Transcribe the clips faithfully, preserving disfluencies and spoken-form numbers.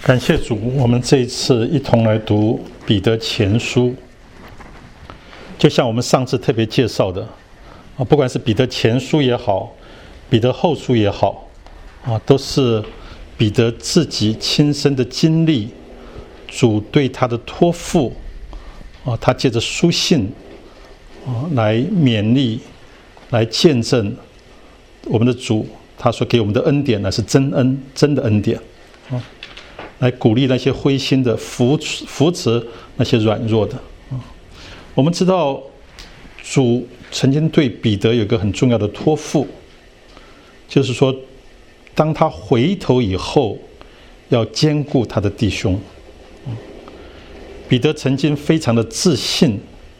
感谢主，我们这一次一同来读彼得前书。就像我们上次特别介绍的，啊，不管是彼得前书也好，彼得后书也好，啊，都是彼得自己亲身的经历，主对他的托付，啊，他借着书信，啊，来勉励，来见证我们的主，他所给我们的恩典乃是真恩，真的恩典，啊。来鼓励那些灰心的，扶持扶持那些软弱的。我们知道主曾经对彼得有一个很重要的托付，就是说当他回头以后要兼顾他的弟兄。彼得曾经非常的自信，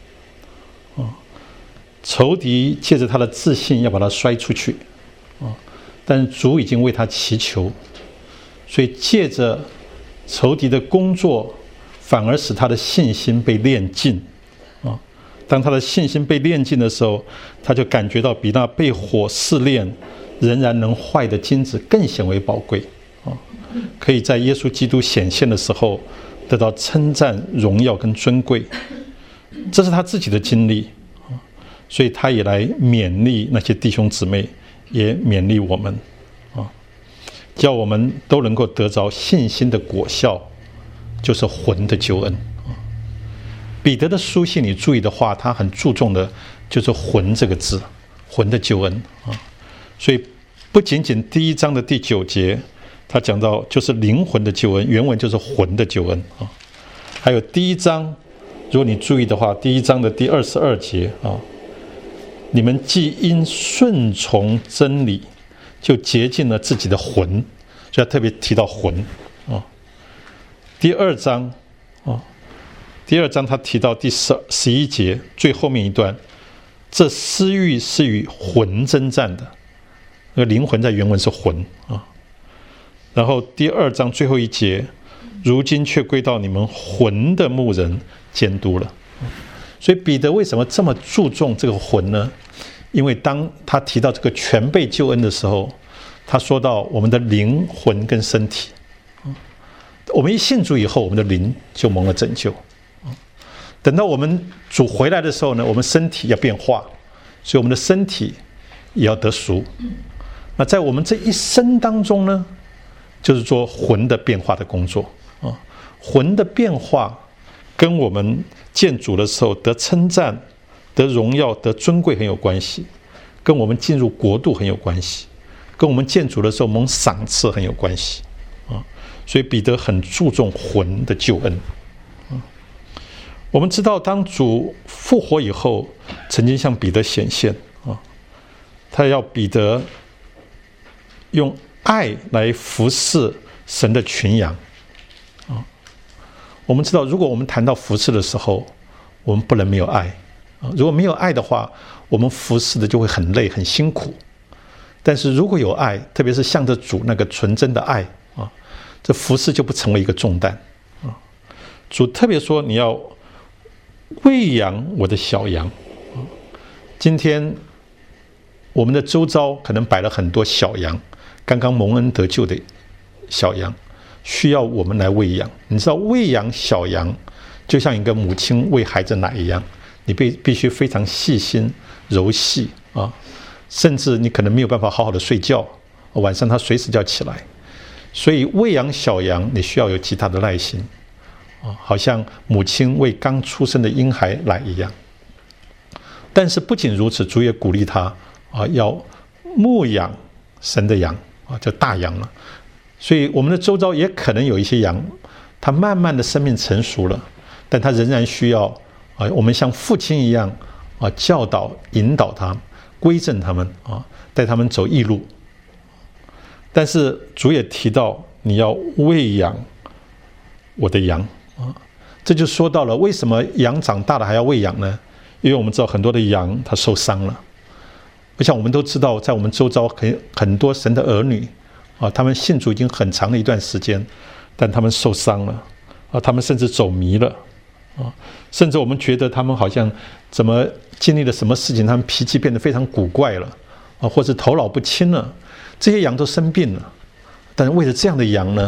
仇敌借着他的自信要把他摔出去，但主已经为他祈求，所以借着仇敌的工作，反而使他的信心被炼尽。啊，当他的信心被炼尽的时候，他就感觉到比那被火试炼仍然能坏的金子更显为宝贵。啊，可以在耶稣基督显现的时候得到称赞、荣耀跟尊贵。这是他自己的经历，所以他也来勉励那些弟兄姊妹，也勉励我们。叫我们都能够得着信心的果效，就是魂的救恩。彼得的书信你注意的话，他很注重的就是魂这个字，魂的救恩。所以不仅仅第一章的第九节他讲到就是灵魂的救恩，原文就是魂的救恩。还有第一章如果你注意的话，第一章的第二十二节，你们既因顺从真理就洁净了自己的魂，所以他特别提到魂。啊，第二章，啊，第二章他提到第十十一节最后面一段，这私欲是与魂征战的，那个灵魂在原文是魂啊。然后第二章最后一节，如今却归到你们魂的牧人监督了。所以彼得为什么这么注重这个魂呢？因为当他提到这个全备救恩的时候，他说到我们的灵魂跟身体，我们一信主以后，我们的灵就蒙了拯救。等到我们主回来的时候呢，我们身体要变化，所以我们的身体也要得赎。那在我们这一生当中呢，就是做魂的变化的工作。魂的变化跟我们见主的时候得称赞、得荣耀、得尊贵很有关系，跟我们进入国度很有关系，跟我们见主的时候蒙赏赐很有关系。啊，所以彼得很注重魂的救恩。啊，我们知道当主复活以后，曾经向彼得显现，啊，他要彼得用爱来服侍神的群羊。啊，我们知道如果我们谈到服侍的时候，我们不能没有爱。如果没有爱的话，我们服侍的就会很累很辛苦。但是如果有爱，特别是向着主那个纯真的爱啊，这服侍就不成为一个重担啊。主特别说你要喂养我的小羊啊。今天我们的周遭可能摆了很多小羊，刚刚蒙恩得救的小羊，需要我们来喂养。你知道喂养小羊就像一个母亲喂孩子奶一样，你必必须非常细心柔细啊，甚至你可能没有办法好好的睡觉，晚上他随时就要起来。所以喂养小羊你需要有极大的耐心啊，好像母亲喂刚出生的婴孩奶一样。但是不仅如此，主也鼓励他啊，要牧养神的羊啊，叫大羊了。所以我们的周遭也可能有一些羊，他慢慢的生命成熟了，但他仍然需要啊，我们像父亲一样啊，教导、引导他们，规正他们啊，带他们走义路。但是主也提到你要喂养我的羊啊，这就说到了为什么羊长大了还要喂养呢？因为我们知道很多的羊它受伤了。我想我们都知道，在我们周遭很很多神的儿女啊，他们信主已经很长的一段时间，但他们受伤了啊，他们甚至走迷了。啊，甚至我们觉得他们好像怎么经历了什么事情，他们脾气变得非常古怪了，啊，或者头脑不清了，这些羊都生病了。但是为了这样的羊呢，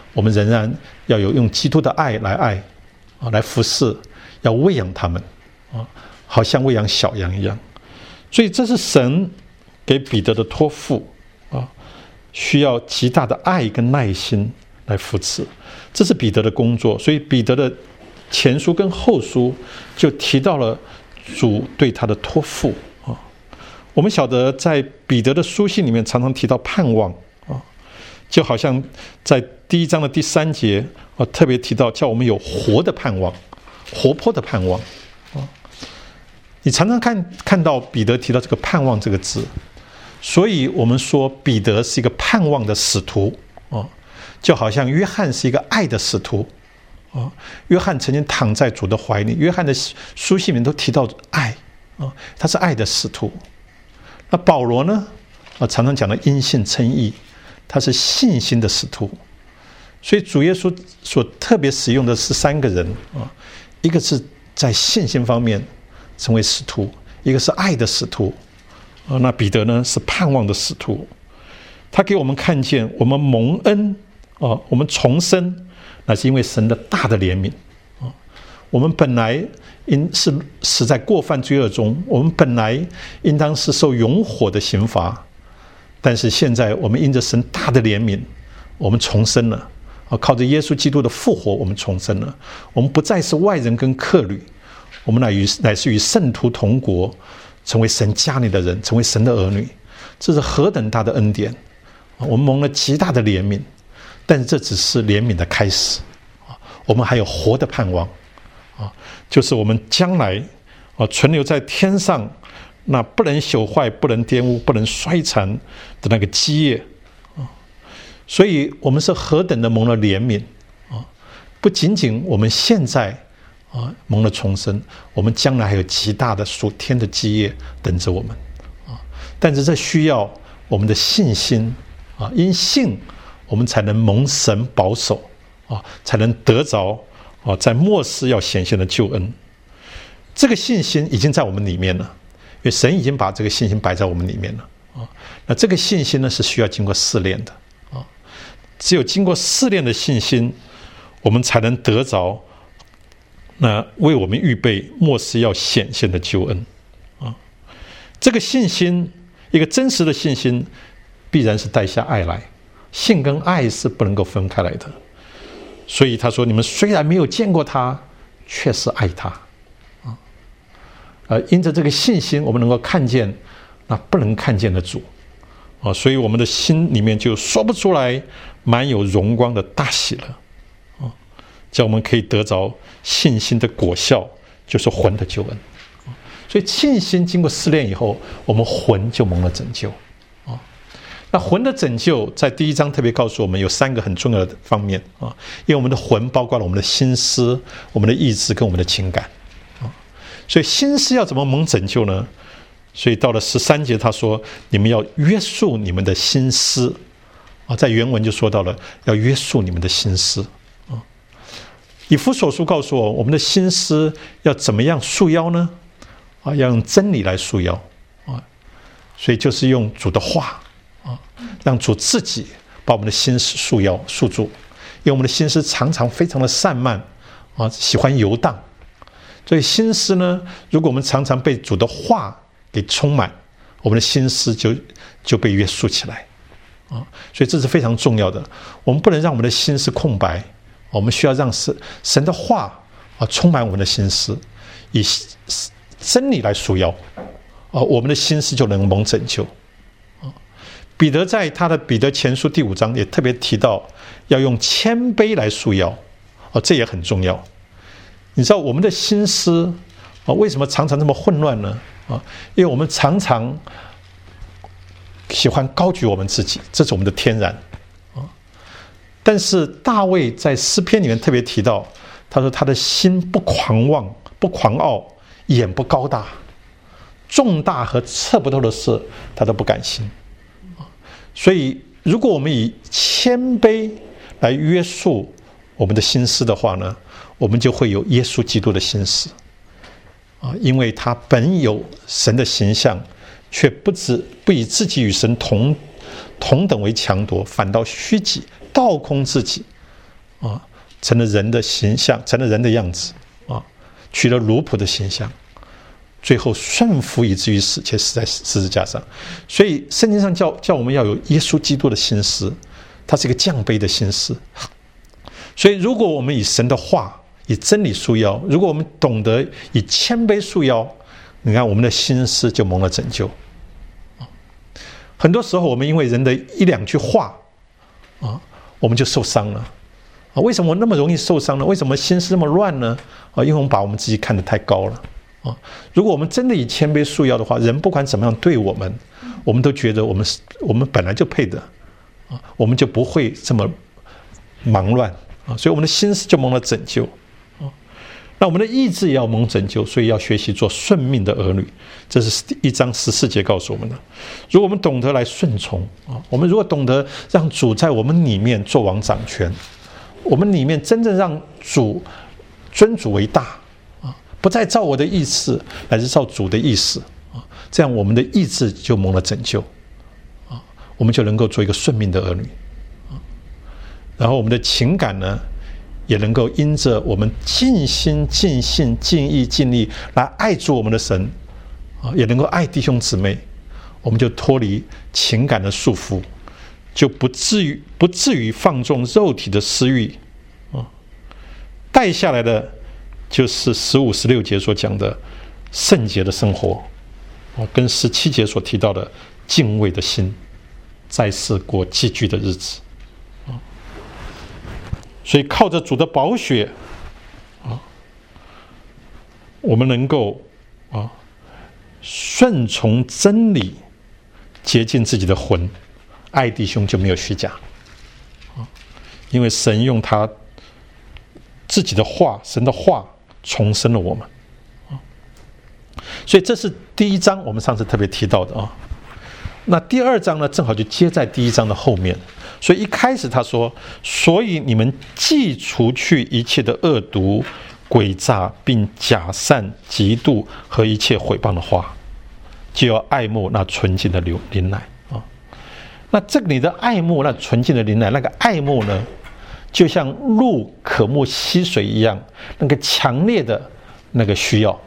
我们仍然要有用基督的爱来爱啊，来服侍，要喂养他们啊，好像喂养小羊一样。所以这是神给彼得的托付啊，需要极大的爱跟耐心来扶持，这是彼得的工作。所以彼得的前书跟后书就提到了主对他的托付啊。我们晓得在彼得的书信里面常常提到盼望啊，就好像在第一章的第三节啊，特别提到叫我们有活的盼望，活泼的盼望啊。你常常看看到彼得提到这个盼望这个字，所以我们说彼得是一个盼望的使徒啊，就好像约翰是一个爱的使徒啊。约翰曾经躺在主的怀里，约翰的书信里面都提到爱啊，他是爱的使徒。那保罗呢？啊，常常讲的因信称义，他是信心的使徒。所以主耶稣所特别使用的是三个人啊，一个是在信心方面成为使徒，一个是爱的使徒啊，那彼得呢是盼望的使徒。他给我们看见我们蒙恩啊，我们重生，那是因为神的大的怜悯啊。我们本来应是死在过犯罪恶中，我们本来应当是受永火的刑罚，但是现在我们因着神大的怜悯，我们重生了啊！靠着耶稣基督的复活，我们重生了。我们不再是外人跟客旅，我们乃与乃是与圣徒同国，成为神家里的人，成为神的儿女。这是何等大的恩典！我们蒙了极大的怜悯，但是这只是怜悯的开始啊！我们还有活的盼望啊，就是我们将来啊存留在天上那不能朽坏、不能玷污、不能衰残的那个基业啊。所以我们是何等的蒙了怜悯啊！不仅仅我们现在啊蒙了重生，我们将来还有极大的属天的基业等着我们啊！但是这需要我们的信心啊，因信我们才能蒙神保守啊，才能得着啊，在末世要显现的救恩。这个信心已经在我们里面了，因为神已经把这个信心摆在我们里面了啊。那这个信心呢，是需要经过试炼的啊。只有经过试炼的信心，我们才能得着那为我们预备末世要显现的救恩啊。这个信心，一个真实的信心，必然是带下爱来。信跟爱是不能够分开来的。所以他说：“你们虽然没有见过他，却是爱他。”啊，呃，因着这个信心，我们能够看见那不能看见的主啊，所以我们的心里面就说不出来满有荣光的大喜乐啊，叫我们可以得着信心的果效，就是魂的救恩。所以信心经过试炼以后，我们魂就蒙了拯救。那魂的拯救在第一章特别告诉我们有三个很重要的方面啊，因为我们的魂包括了我们的心思、我们的意志跟我们的情感啊，所以心思要怎么蒙拯救呢？所以到了十三节他说：“你们要约束你们的心思啊。”在原文就说到了要约束你们的心思啊。以弗所书告诉我，我们的心思要怎么样束腰呢？啊，要用真理来束腰啊，所以就是用主的话。让主自己把我们的心思束腰束住，因为我们的心思常常非常的散漫啊，喜欢游荡。所以心思呢，如果我们常常被主的话给充满，我们的心思就就被约束起来啊。所以这是非常重要的。我们不能让我们的心思空白，我们需要让神神的话啊充满我们的心思，以真理来束腰啊，我们的心思就能蒙拯救。彼得在他的彼得前书第五章也特别提到要用谦卑来束腰哦，这也很重要。你知道我们的心思啊，为什么常常这么混乱呢？啊，因为我们常常喜欢高举我们自己，这是我们的天然啊。但是大卫在诗篇里面特别提到，他说他的心不狂妄，不狂傲，眼不高大，重大和测不透的事他都不敢心。所以如果我们以谦卑来约束我们的心思的话呢，我们就会有耶稣基督的心思啊，因为他本有神的形象，却不只不以自己与神同同等为强夺，反倒虚己，倒空自己， 啊，成了人的形象，成了人的样子啊，取了奴仆的形象，最后顺服以至于死，且死在十字架上。所以圣经上叫叫我们要有耶稣基督的心思，它是一个降卑的心思。所以如果我们以神的话，以真理束腰，如果我们懂得以谦卑束腰，你看我们的心思就蒙了拯救。很多时候我们因为人的一两句话啊，我们就受伤了啊。为什么我那么容易受伤呢？为什么心思那么乱呢？啊，因为我们把我们自己看得太高了啊。如果我们真的以谦卑束腰的话，人不管怎么样对我们，我们都觉得我们我们本来就配的啊，我们就不会这么忙乱啊。所以我们的心思就蒙了拯救啊。那我们的意志也要蒙拯救，所以要学习做顺命的儿女。这是一章十四节告诉我们的。如果我们懂得来顺从啊，我们如果懂得让主在我们里面做王掌权，我们里面真正让主尊主为大啊，不再照我的意思，乃是照主的意思啊，这样我们的意志就蒙了拯救啊，我们就能够做一个顺命的儿女啊。然后我们的情感呢，也能够因着我们尽心尽性尽意尽力来爱主我们的神啊，也能够爱弟兄姊妹，我们就脱离情感的束缚，就不至于不至于放纵肉体的私欲啊。带下来的就是十五、十六节所讲的圣洁的生活啊，跟十七节所提到的敬畏的心，在世过寄居的日子啊。所以靠着主的宝血啊，我们能够啊顺从真理，洁净自己的魂，爱弟兄就没有虚假啊。因为神用他自己的话，神的话重生了我们啊。所以这是第一章我们上次特别提到的啊。那第二章呢，正好就接在第一章的后面。所以一开始他说，所以你们既除去一切的恶毒、诡诈，并假善、嫉妒和一切毁谤的话，就要爱慕那纯净的灵奶啊。那这里的爱慕那纯净的灵奶，那个爱慕呢，就像鹿渴慕溪水一样，那个强烈的那个需要。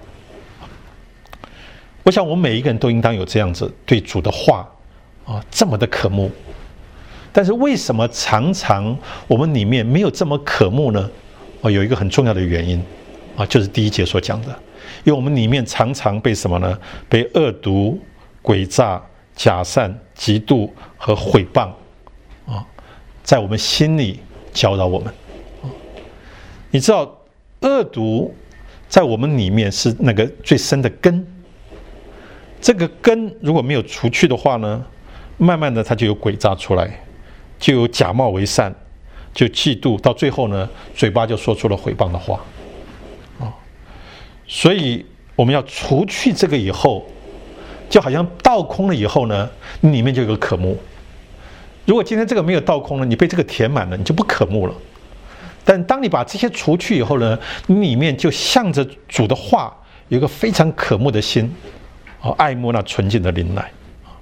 我想我们每一个人都应当有这样子对主的话啊这么的渴慕。但是为什么常常我们里面没有这么渴慕呢？啊，有一个很重要的原因啊，就是第一节所讲的，因为我们里面常常被什么呢？被恶毒、诡诈、假善、嫉妒和毁谤啊，在我们心里搅扰我们。你知道，恶毒在我们里面是那个最深的根，这个根如果没有除去的话呢，慢慢的它就有诡诈出来。就有假冒为善，就嫉妒，到最后呢，嘴巴就说出了毁谤的话啊。所以我们要除去这个以后，就好像倒空了以后呢，你里面就有个渴慕。如果今天这个没有倒空了，你被这个填满了，你就不渴慕了。但当你把这些除去以后呢，你里面就向着主的话，有一个非常渴慕的心啊，爱慕那纯净的灵奶。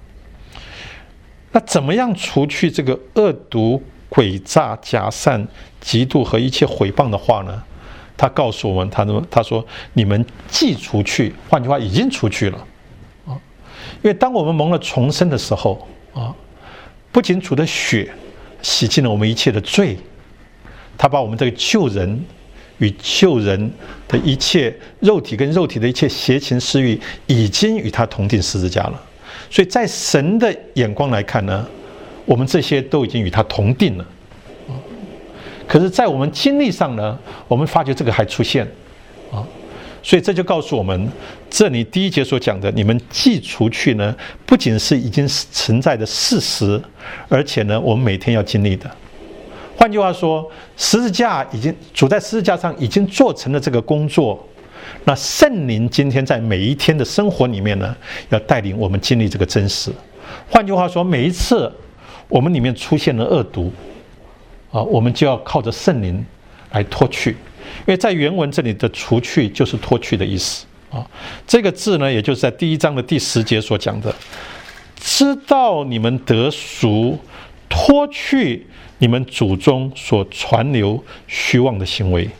那怎么样除去这个恶毒、诡诈、假善、嫉妒和一切毁谤的话呢？他告诉我们，他说：“他说你们既除去，换句话，已经除去了啊。因为当我们蒙了重生的时候啊，不仅主的血洗净了我们一切的罪，他把我们这个旧人与旧人的一切肉体跟肉体的一切邪情私欲，已经与他同定十字架了。”所以在神的眼光来看呢，我们这些都已经与他同定了。可是在我们经历上呢，我们发觉这个还出现啊，所以这就告诉我们，这里第一节所讲的，你们既除去呢，不仅是已经存在的事实，而且呢，我们每天要经历的。换句话说，十字架已经主在十字架上已经做成了这个工作。那圣灵今天在每一天的生活里面呢，要带领我们经历这个真实。换句话说，每一次我们里面出现了恶毒啊，我们就要靠着圣灵来脱去。因为在原文这里的除去就是脱去的意思啊。这个字呢，也就是在第一章的第十节所讲的，知道你们得赎， 脱去你们祖宗所传流虚妄的行为。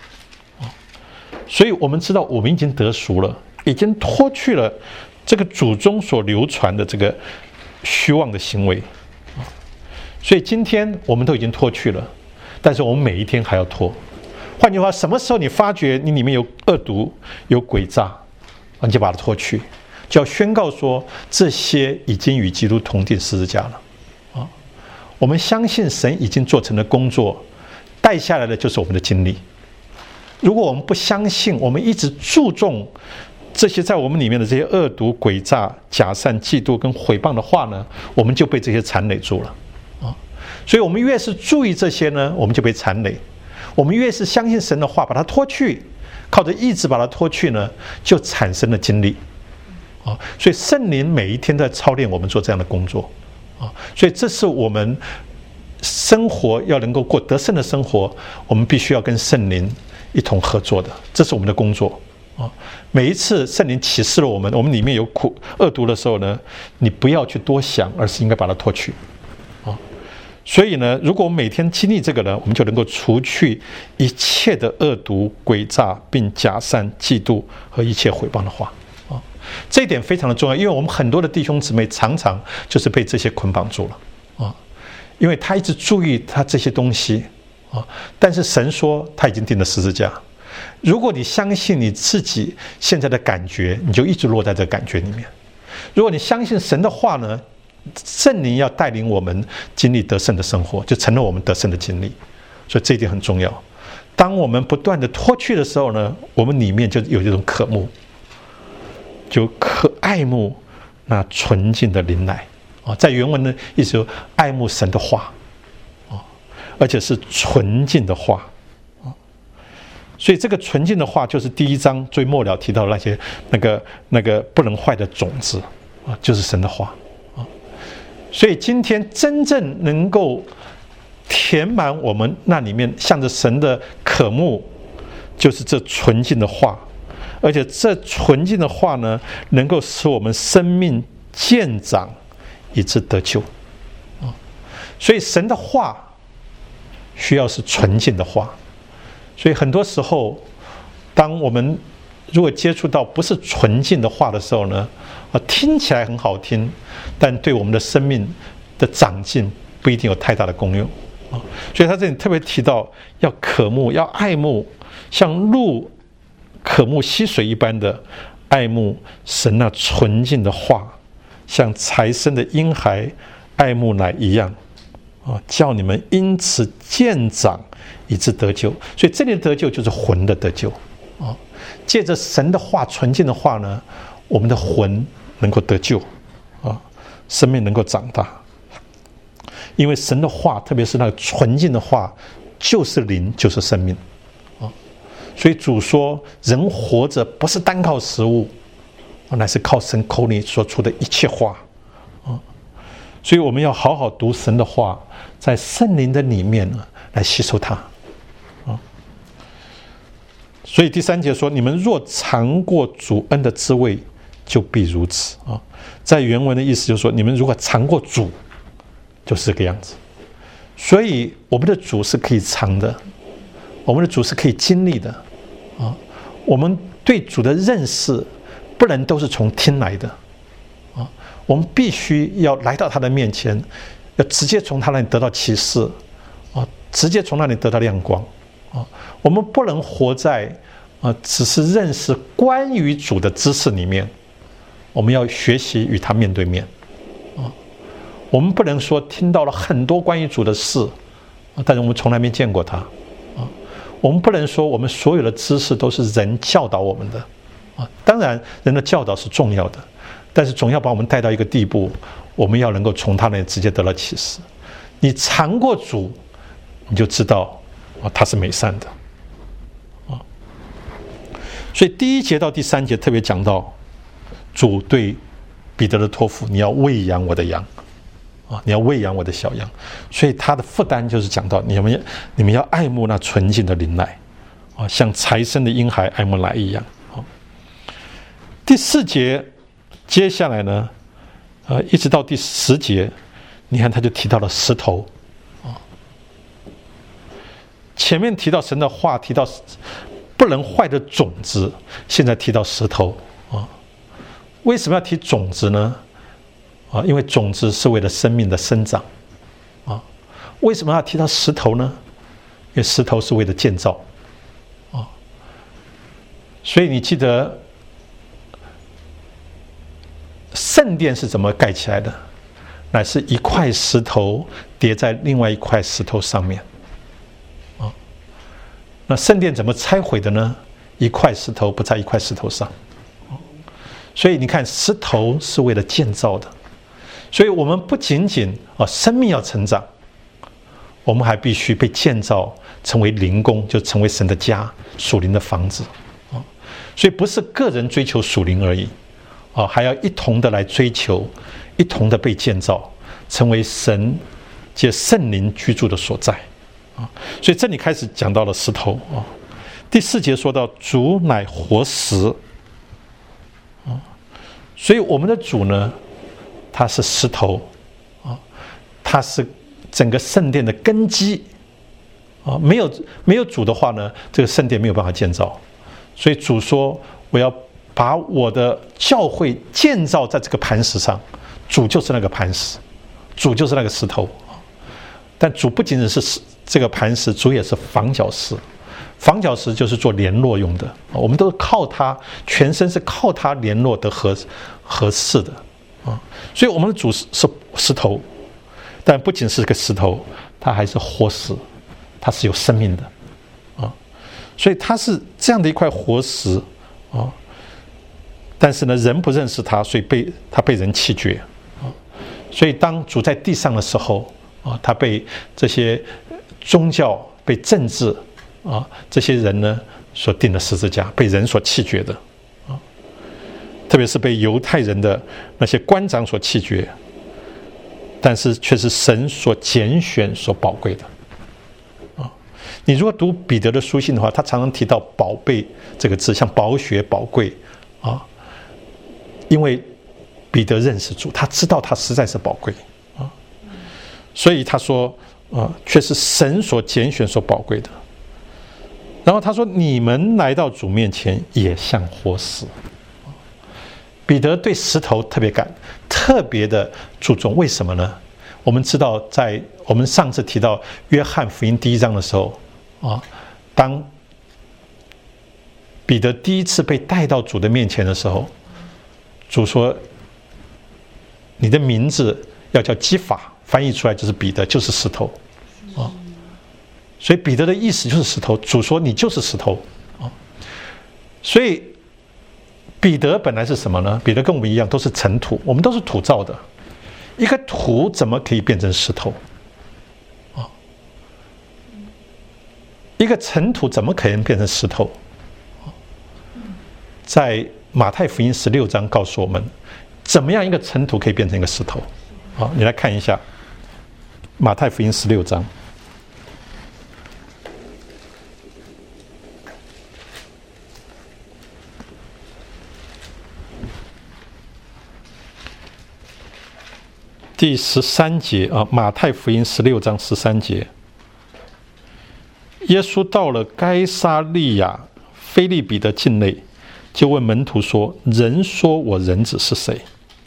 所以我们知道我们已经得赎了，已经脱去了这个祖宗所流传的这个虚妄的行为。所以今天我们都已经脱去了，但是我们每一天还要脱。换句话，什么时候你发觉你里面有恶毒、有诡诈，你就把它脱去，就要宣告说这些已经与基督同定十字架了。啊，我们相信神已经做成了工作，带下来的就是我们的经历。如果我们不相信，我们一直注重这些在我们里面的这些恶毒、诡诈、假善、嫉妒跟毁谤的话呢，我们就被这些缠累住了。啊，所以我们越是注意这些呢，我们就被缠累。我们越是相信神的话，把它脱去，靠着意志把它脱去呢，就产生了经历。啊，所以圣灵每一天都在操练我们做这样的工作。啊，所以这是我们生活要能够过得胜的生活，我们必须要跟圣灵一同合作的，这是我们的工作。啊，每一次圣灵启示了我们，我们里面有苦恶毒的时候呢，你不要去多想，而是应该把它脱去。啊，所以呢，如果我们每天经历这个呢，我们就能够除去一切的恶毒、诡诈，并假善、嫉妒和一切毁谤的话。啊，这一点非常的重要，因为我们很多的弟兄姊妹常常就是被这些捆绑住了。啊，因为他一直注意他这些东西。啊，但是神说他已经定了十字架。如果你相信你自己现在的感觉，你就一直落在这个感觉里面。如果你相信神的话呢，圣灵要带领我们经历得胜的生活，就成了我们得胜的经历。所以这一点很重要。当我们不断的脱去的时候呢，我们里面就有这种渴慕，就可爱慕那纯净的灵奶。啊，在原文的意思，爱慕神的话，啊，而且是纯净的话。所以这个纯净的话，就是第一章最末了提到的那些那个那个不能坏的种子啊，就是神的话啊。所以今天真正能够填满我们那里面向着神的渴慕，就是这纯净的话，而且这纯净的话呢，能够使我们生命渐长，以致得救啊。所以神的话需要是纯净的话。所以很多时候，当我们如果接触到不是纯净的话的时候呢，啊，听起来很好听，但对我们的生命的长进不一定有太大的功用啊。所以他这里特别提到要渴慕，要爱慕，像鹿渴慕溪水一般的爱慕神那纯净的话，像才生的婴孩爱慕奶一样啊，叫你们因此渐长，以致得救。所以这里的得救就是魂的得救啊，借着神的话，纯净的话呢，我们的魂能够得救啊，生命能够长大。因为神的话，特别是那个纯净的话，就是灵，就是生命啊。所以主说，人活着不是单靠食物，乃是靠神口里说出的一切话啊。所以我们要好好读神的话，在圣灵的里面呢，来吸收它啊。所以第三节说，你们若尝过主恩的滋味，就必如此啊。在原文的意思就是说，你们如果尝过主，就是这个样子。所以我们的主是可以尝的，我们的主是可以经历的啊。我们对主的认识不能都是从听来的啊，我们必须要来到他的面前，要直接从他那里得到启示啊，直接从那里得到亮光啊。我们不能活在啊只是认识关于主的知识里面，我们要学习与他面对面啊。我们不能说听到了很多关于主的事，但是我们从来没见过他啊。我们不能说我们所有的知识都是人教导我们的啊。当然人的教导是重要的，但是总要把我们带到一个地步，我们要能够从他那里直接得到启示。你尝过主，你就知道啊他是美善的啊。所以第一节到第三节特别讲到主对彼得的托付，你要喂养我的羊啊，你要喂养我的小羊。所以他的负担就是讲到你们你们要爱慕那纯净的灵奶啊，像才生的婴孩爱慕奶一样啊。第四节接下来呢，呃，一直到第十节， 你看他就提到了石头啊。前面提到神的话，提到不能坏的种子，现在提到石头啊。为什么要提种子呢？啊，因为种子是为了生命的生长啊。为什么要提到石头呢？因为石头是为了建造啊。所以你记得圣殿是怎么盖起来的？乃是一块石头叠在另外一块石头上面啊。那圣殿怎么拆毁的呢？一块石头不在一块石头上。所以你看，石头是为了建造的。所以我们不仅仅啊生命要成长，我们还必须被建造成为灵宫，就成为神的家，属灵的房子啊。所以不是个人追求属灵而已啊，还要一同的来追求，一同的被建造，成为神借圣灵居住的所在啊。所以这里开始讲到了石头啊。第四节说到主乃活石啊，所以我们的主呢，它是石头啊，它是整个圣殿的根基啊。没有没有主的话呢，这个圣殿没有办法建造。所以主说，我要把我的教会建造在这个磐石上，主就是那个磐石，主就是那个石头。但主不仅仅是这个磐石，主也是房角石。房角石就是做联络用的，我们都是靠它，全身是靠它联络的合合适的啊。所以我们的主是石头，但不仅是个石头，它还是活石，它是有生命的啊。所以它是这样的一块活石啊。但是呢，人不认识它，所以被它被人弃绝啊。所以当主在地上的时候啊，他被这些宗教、被政治啊这些人呢所钉的十字架，被人所弃绝的啊。特别是被犹太人的那些官长所弃绝，但是却是神所拣选、所宝贵的啊。你如果读彼得的书信的话，他常常提到“宝贝”这个字，像宝血、宝贵啊。因为彼得认识主，他知道他实在是宝贵啊，所以他说啊，却是神所拣选、所宝贵的。然后他说：“你们来到主面前，也像活石。”彼得对石头特别感，特别的注重。为什么呢？我们知道，在我们上次提到约翰福音第一章的时候啊，当彼得第一次被带到主的面前的时候，主说：“你的名字要叫基法，翻译出来就是彼得，就是石头啊。”所以彼得的意思就是石头。主说：“你就是石头啊。”所以彼得本来是什么呢？彼得跟我们一样都是尘土，我们都是土造的。一个土怎么可以变成石头啊？一个尘土怎么可能变成石头？在马太福音十六章告诉我们，怎么样一个尘土可以变成一个石头？好，你来看一下马太福音十六章。第十三节啊，马太福音十六章十三节，耶稣到了该撒利亚腓立比的境内，就问门徒说：“人说我人子是谁？”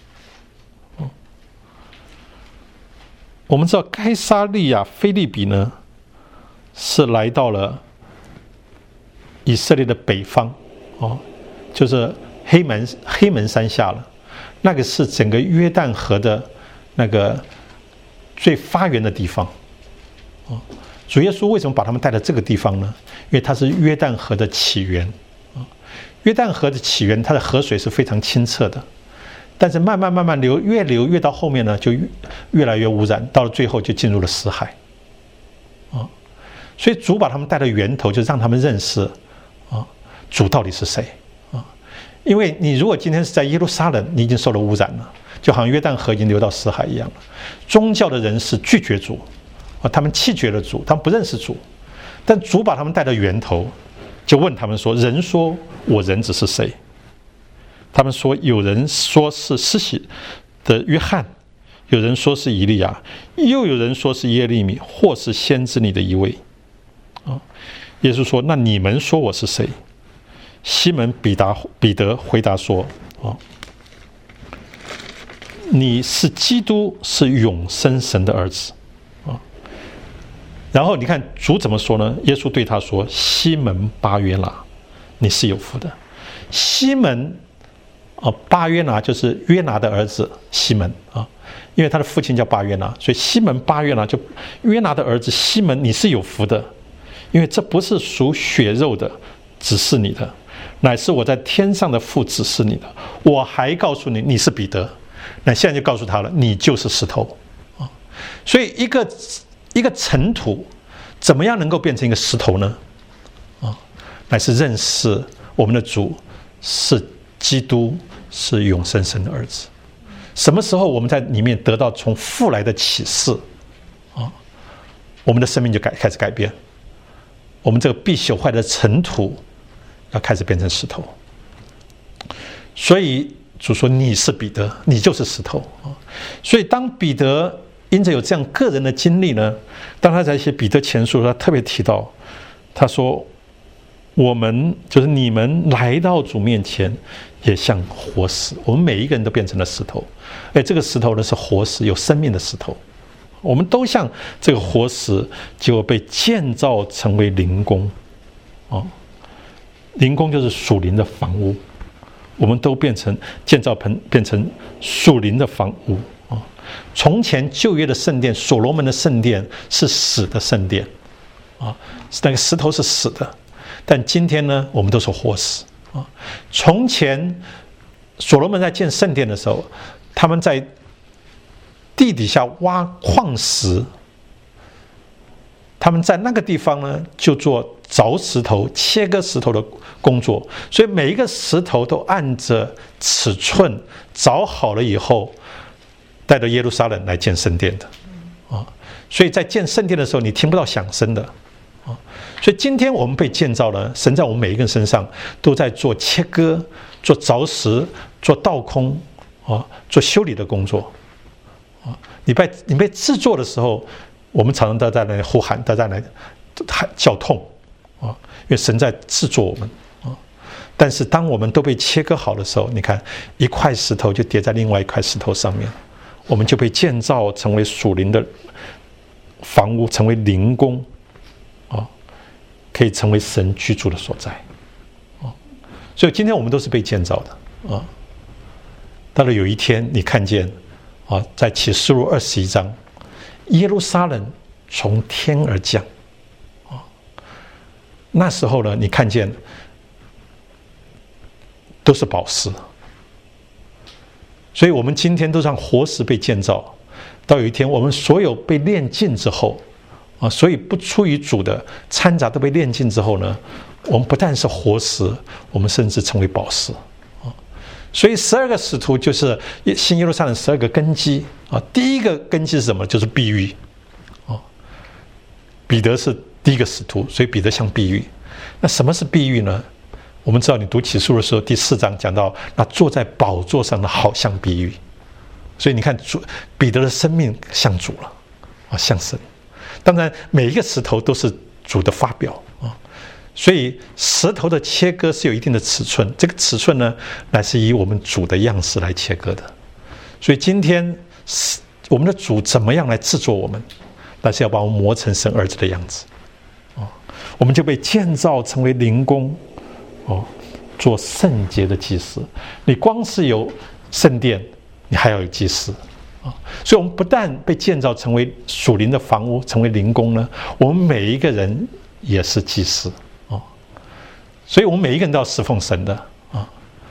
我们知道该撒利亚腓立比呢，是来到了以色列的北方哦，就是黑门黑门山下了，那个是整个约旦河的那个最发源的地方啊。主耶稣为什么把他们带到这个地方呢？因为它是约旦河的起源啊。约旦河的起源，它的河水是非常清澈的，但是慢慢慢慢流，越流越到后面呢，就越越来越污染，到了最后就进入了死海啊。所以主把他们带到源头，就让他们认识啊，主到底是谁啊？因为你如果今天是在耶路撒冷，你已经受了污染了，就好像约旦河已经流到死海一样了。宗教的人士拒绝主啊，他们弃绝了主，他们不认识主。但主把他们带到源头，就问他们说：“人说我人子是谁？”他们说：“有人说是施洗的约翰， 有人说是以利亚，又有人说是耶利米，或是先知里的一位。啊，耶稣说：“那你们说我是谁？”西门彼得彼得回答说：“啊，你是基督，是永生神的儿子。”啊，然后你看主怎么说呢？耶稣对他说：“西门巴约拿，你是有福的。”西门啊，巴约拿就是约拿的儿子西门啊，因为他的父亲叫巴约拿，所以西门巴约拿就约拿的儿子西门，你是有福的，因为这不是属血肉的指示你的，乃是我在天上的父指示你的。我还告诉你，你是彼得。那现在就告诉他了，你就是石头啊。所以一个一个尘土怎么样能够变成一个石头呢？啊，乃是认识我们的主是基督，是永生神的儿子。什么时候我们在里面得到从父来的启示啊，我们的生命就改开始改变，我们这个必朽坏的尘土要开始变成石头。所以主说你是彼得，你就是石头啊。所以当彼得因着有这样个人的经历呢，当他在写彼得前书，他特别提到，他说我们就是你们来到主面前也像活石，我们每一个人都变成了石头，而这个石头呢是活石，有生命的石头，我们都像这个活石，结果被建造成为灵宫啊，灵宫就是属灵的房屋，我们都变成建造盆，变成属灵的房屋啊。从前旧约的圣殿，所罗门的圣殿是死的圣殿啊，那个石头是死的。但今天呢，我们都是活石啊。从前所罗门在建圣殿的时候，他们在地底下挖矿石，他们在那个地方呢就做凿石头、切割石头的工作，所以每一个石头都按着尺寸凿好了以后，带到耶路撒冷来建圣殿的啊。所以在建圣殿的时候，你听不到响声的。啊，所以今天我们被建造了，神在我们每一个人身上都在做切割、做凿石、做倒空啊，做修理的工作啊。你被你被制作的时候，我们常常都在那里呼喊，都在那里喊叫痛啊，因为神在制作我们啊。但是当我们都被切割好的时候，你看一块石头就叠在另外一块石头上面，我们就被建造成为属灵的房屋，成为灵宫。可以成为神居住的所在，所以今天我们都是被建造的啊。到了有一天，你看见啊，在启示录二十一章，耶路撒冷从天而降啊。那时候呢，你看见都是宝石，所以我们今天都像活石被建造。到有一天，我们所有被炼尽之后。啊，所以不出于主的掺杂都被炼尽之后呢，我们不但是活石，我们甚至成为宝石啊。所以十二个使徒就是新耶路撒冷十二个根基啊。第一个根基是什么？就是碧玉啊。彼得是第一个使徒，所以彼得像碧玉。那什么是碧玉呢？我们知道，你读启示录的时候，第四章讲到，那坐在宝座上的好像碧玉。所以你看，主彼得的生命像主了啊，像神。当然，每一个石头都是主的发表啊，所以石头的切割是有一定的尺寸，这个尺寸呢，乃是以我们主的样式来切割的。所以今天我们的主怎么样来制作我们？那是要把我们磨成神儿子的样子啊，我们就被建造成为灵宫哦，做圣洁的祭司。你光是有圣殿，你还要有祭司。所以我们不但被建造成为属灵的房屋，成为灵宫呢，我们每一个人也是祭司啊。所以我们每一个人都要侍奉神的啊。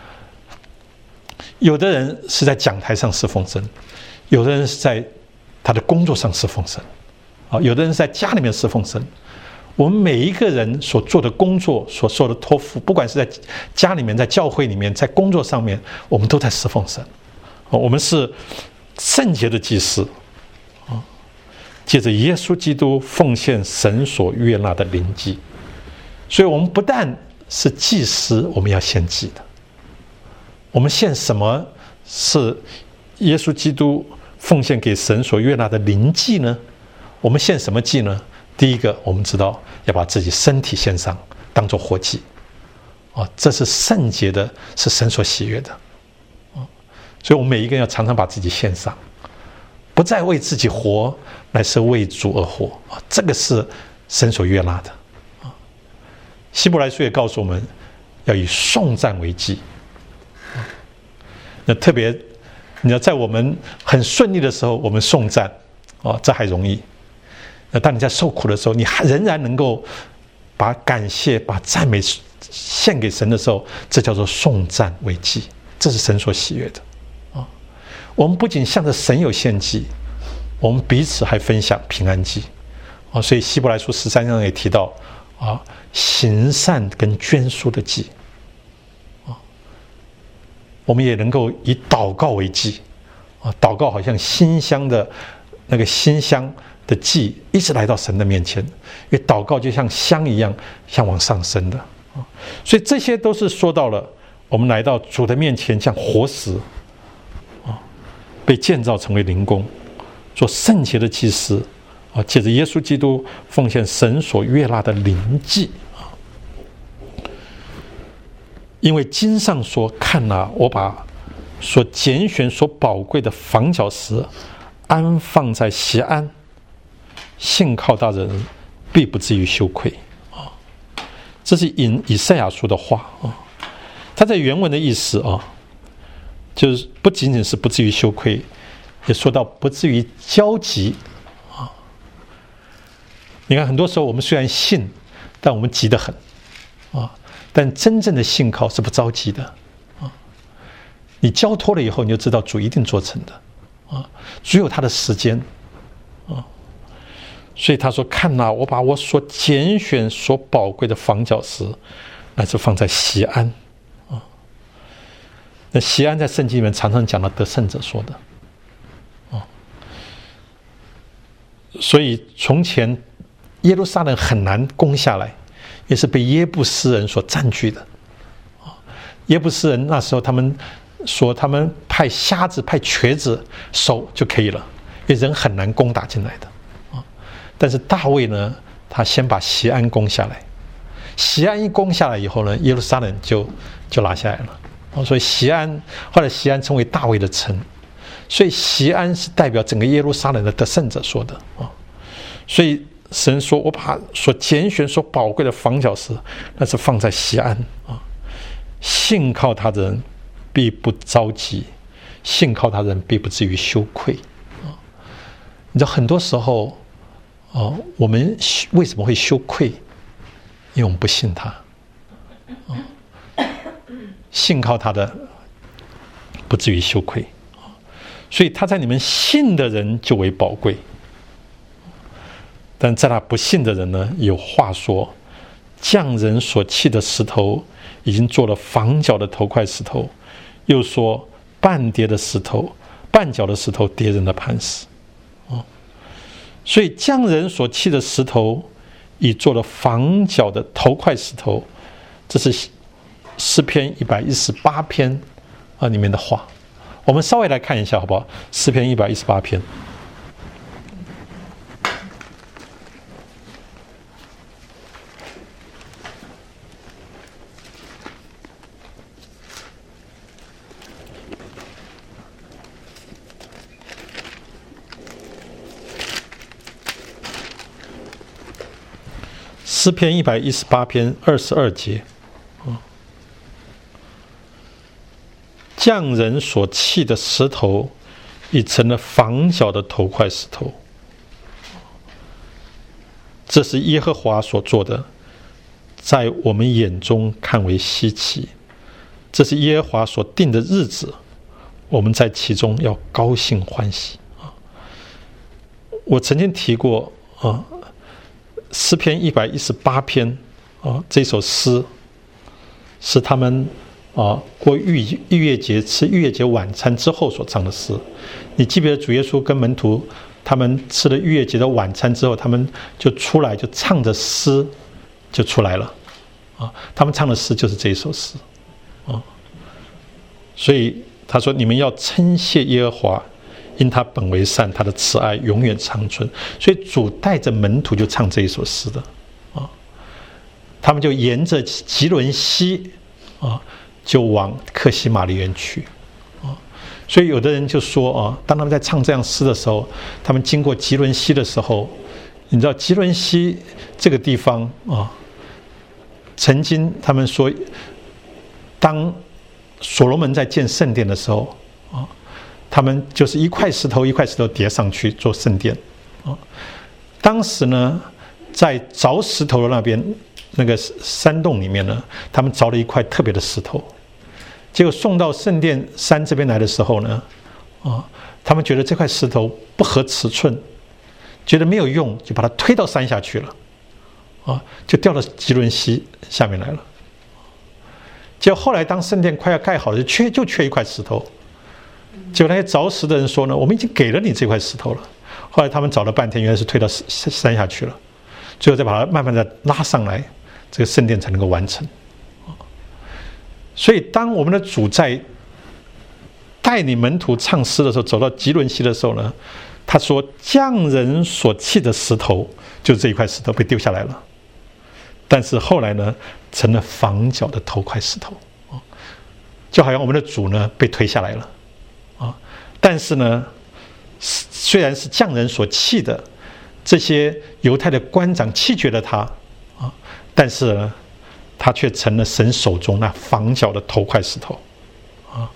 有的人是在讲台上侍奉神，有的人是在他的工作上侍奉神啊，有的人是在家里面侍奉神。我们每一个人所做的工作，所受的托付，不管是在家里面、在教会里面、在工作上面，我们都在侍奉神啊。我们是圣洁的祭司啊，借着耶稣基督奉献神所悦纳的灵祭。所以我们不但是祭司，我们要献祭的。我们献什么是耶稣基督奉献给神所悦纳的灵祭呢？我们献什么祭呢？第一个，我们知道要把自己身体献上，当作活祭。哦，这是圣洁的，是神所喜悦的。哦，所以我们每一个人要常常把自己献上，不再为自己活，乃是为主而活。啊，这个是神所悦纳的。啊，希伯来书也告诉我们，要以颂赞为祭。啊，那特别，你要在我们很顺利的时候，我们颂赞，哦，这还容易。那当你在受苦的时候，你还仍然能够把感谢、把赞美献给神的时候，这叫做颂赞为祭，这是神所喜悦的。啊，我们不仅向着神有献祭，我们彼此还分享平安祭。啊，所以希伯来书十三章也提到啊，行善跟捐书的祭。啊，我们也能够以祷告为祭。啊，祷告好像馨香的那个馨香的祭，一直来到神的面前，因为祷告就像香一样，像往上升的。所以这些都是说到了我们来到主的面前，像活石，被建造成为灵宫，做圣洁的祭司，借着耶稣基督奉献神所悦纳的灵祭。因为经上说，看哪，我把所拣选所宝贵的房角石安放在锡安，信靠他的人必不至于羞愧。这是引以赛亚书的话啊，他在原文的意思啊，就是不仅仅是不至于羞愧，也说到不至于焦急啊。你看，很多时候我们虽然信，但我们急得很啊。但真正的信靠是不着急的啊。你交托了以后，你就知道主一定做成的啊，只有他的时间啊。所以他说：“看哪，我把我所拣选、所宝贵的房角石，那是放在锡安啊。那锡安在圣经里面常常讲到得胜者说的啊。所以从前耶路撒冷很难攻下来，也是被耶布斯人所占据的啊。耶布斯人那时候他们说，他们派瞎子、派瘸子守就可以了，因为人很难攻打进来的。”但是大卫呢，他先把锡安攻下来，锡安一攻下来以后呢，耶路撒冷就就拿下来了。所以锡安后来锡安成为大卫的城，所以锡安是代表整个耶路撒冷的得胜者说的啊。所以神说：“我把所拣选、所宝贵的房角石，那是放在锡安啊。信靠他的人必不着急，信靠他的人必不至于羞愧啊。”你知道，很多时候。哦，我们为什么会羞愧？因为我们不信他。哦，信靠他的不至于羞愧。所以他在你们信的人就为宝贵，但在他不信的人呢，有话说：匠人所弃的石头，已经做了房角的头块石头；又说半跌的石头，绊脚的石头，跌人的磐石。所以匠人所弃的石头，已做了房角的头块石头。这是诗篇一百一十八篇啊里面的话。我们稍微来看一下好不好？诗篇一百一十八篇。诗篇一百一十八篇二十二节，匠人所弃的石头，已成了房角的头块石头。这是耶和华所做的，在我们眼中看为稀奇。这是耶和华所定的日子，我们在其中要高兴欢喜。我曾经提过啊。诗篇一百一十八篇啊，这首诗是他们啊过逾逾越节、吃逾越节晚餐之后所唱的诗。你记不记得主耶稣跟门徒他们吃了逾越节的晚餐之后，他们就出来就唱着诗就出来了啊？他们唱的诗就是这一首诗啊。所以他说：“你们要称谢耶和华， 因他本为善，他的慈爱永远长存。所以主带着门徒就唱这一首诗的啊，他们就沿着吉伦溪啊，就往客西马尼园去啊。所以有的人就说啊，当他们在唱这样诗的时候，他们经过吉伦溪的时候，你知道吉伦溪这个地方啊，曾经他们说，当所罗门在建圣殿的时候啊，他们就是一块石头一块石头叠上去做圣殿啊。当时呢，在凿石头的那边那个山洞里面呢，他们凿了一块特别的石头，结果送到圣殿山这边来的时候呢，啊，他们觉得这块石头不合尺寸，觉得没有用，就把它推到山下去了，啊，就掉到吉伦溪下面来了。结果后来当圣殿快要盖好了，就缺就缺一块石头。结果那些凿石的人说呢，我们已经给了你这块石头了。后来他们找了半天，原来是推到山下去了，最后再把它慢慢的拉上来，这个圣殿才能够完成。所以当我们的主在带领门徒唱诗的时候，走到吉伦溪的时候呢，他说匠人所弃的石头，就是这一块石头被丢下来了，但是后来呢，成了房角的头块石头，就好像我们的主呢被推下来了啊。但是呢，虽然是匠人所弃的，这些犹太的官长弃绝了他啊，但是呢，他却成了神手中那房角的头块石头啊。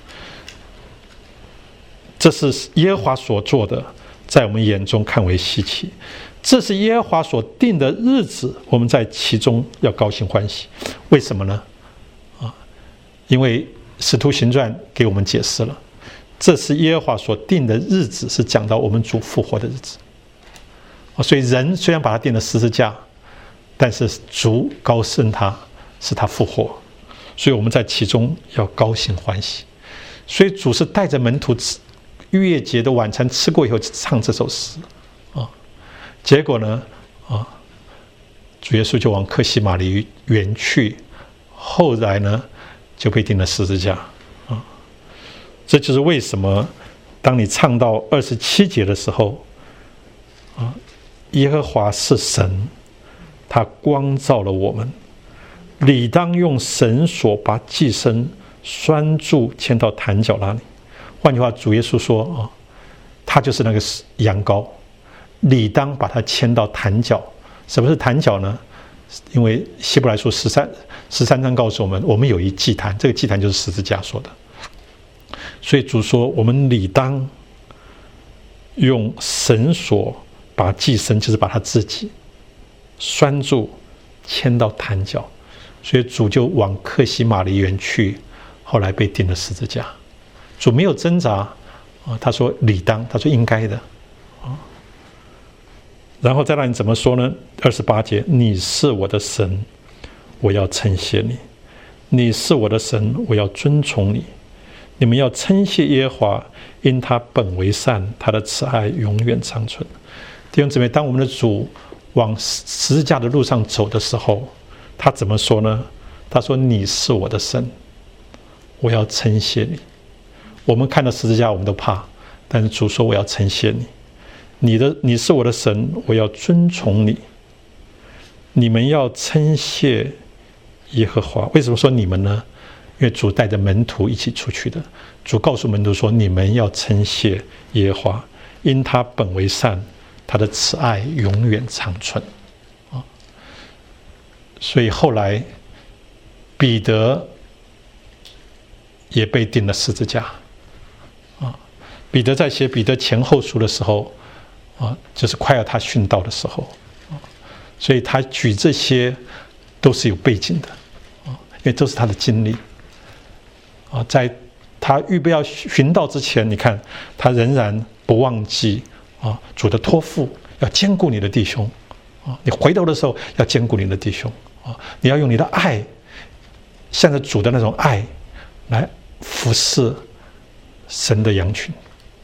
这是耶和华所做的，在我们眼中看为稀奇。这是耶和华所定的日子，我们在其中要高兴欢喜。为什么呢？啊，因为使徒行传给我们解释了，这是耶和华所定的日子，是讲到我们主复活的日子。所以人虽然把他钉了十字架，但是主高升他，使他复活，所以我们在其中要高兴欢喜。所以主是带着门徒吃逾越节的晚餐吃过以后唱这首诗啊。结果呢，啊，主耶稣就往客西马尼园去，后来呢就被钉了十字架啊。这就是为什么当你唱到二十七节的时候，啊，耶和华是神，他光照了我们，理当用绳索把祭牲拴住，牵到坛角那里。换句话，主耶稣说啊，他就是那个羊羔，理当把它牵到坛角。什么是坛角呢？因为希伯来书十三十三章告诉我们，我们有一祭坛，这个祭坛就是十字架说的。所以主说，我们理当用绳索把祭牲，就是把他自己拴住，牵到坛角。所以主就往客西马尼园去，后来被钉了十字架。主没有挣扎啊，他说理当，他说应该的啊。然后再让你怎么说呢？二十八节，你是我的神，我要称谢你；你是我的神，我要尊崇你。你们要称谢耶和华，因他本为善，他的慈爱永远长存。弟兄姊妹，当我们的主往十字架的路上走的时候，他怎么说呢？他说你是我的神，我要称谢你。我们看到十字架我们都怕，但是主说我要称谢你，你的你是我的神，我要尊崇你。你们要称谢耶和华。为什么说你们呢？因为主带着门徒一起出去的。主告诉门徒说，你们要称谢耶和华，因他本为善，他的慈爱永远长存啊。所以后来彼得也被钉了十字架啊。彼得在写彼得前后书的时候啊，就是快要他殉道的时候啊，所以他举这些都是有背景的啊，因为都是他的经历啊。在他预备要殉道之前，你看他仍然不忘记啊主的托付，要兼顾你的弟兄啊。你回头的时候要兼顾你的弟兄啊，你要用你的爱，向着主的那种爱来服侍神的羊群。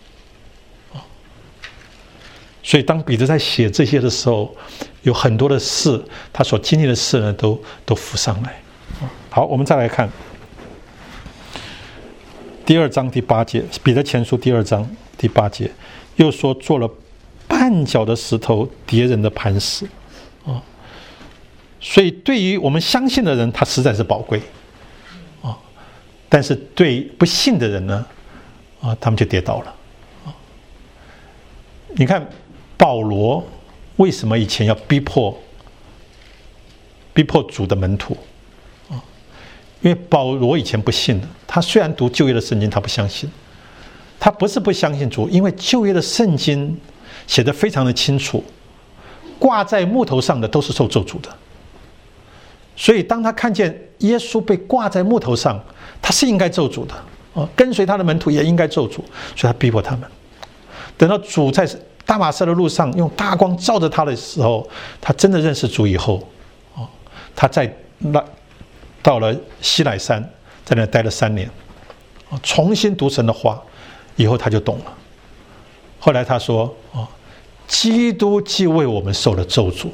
所以当彼得在写这些的时候，有很多的事，他所经历的事呢，都都浮上来。好，我们再来看第二章第八节，彼得前书第二章第八节又说做了绊脚的石头，敌人的磐石啊。所以对于我们相信的人，他实在是宝贵啊；但是对不信的人呢，啊，他们就跌倒了啊。你看保罗为什么以前要逼迫逼迫主的门徒啊？因为保罗以前不信的，他虽然读旧约的圣经，他不相信。他不是不相信主，因为旧约的圣经写得非常的清楚，挂在木头上的都是受咒诅的。所以当他看见耶稣被挂在木头上，他是应该咒诅的啊，跟随他的门徒也应该咒诅，所以他逼迫他们。等到主在大马色的路上用大光照着他的时候，他真的认识主以后啊，他在那到了西乃山，在那待了三年啊，重新读神的话，以后他就懂了。后来他说啊，基督既为我们受了咒诅，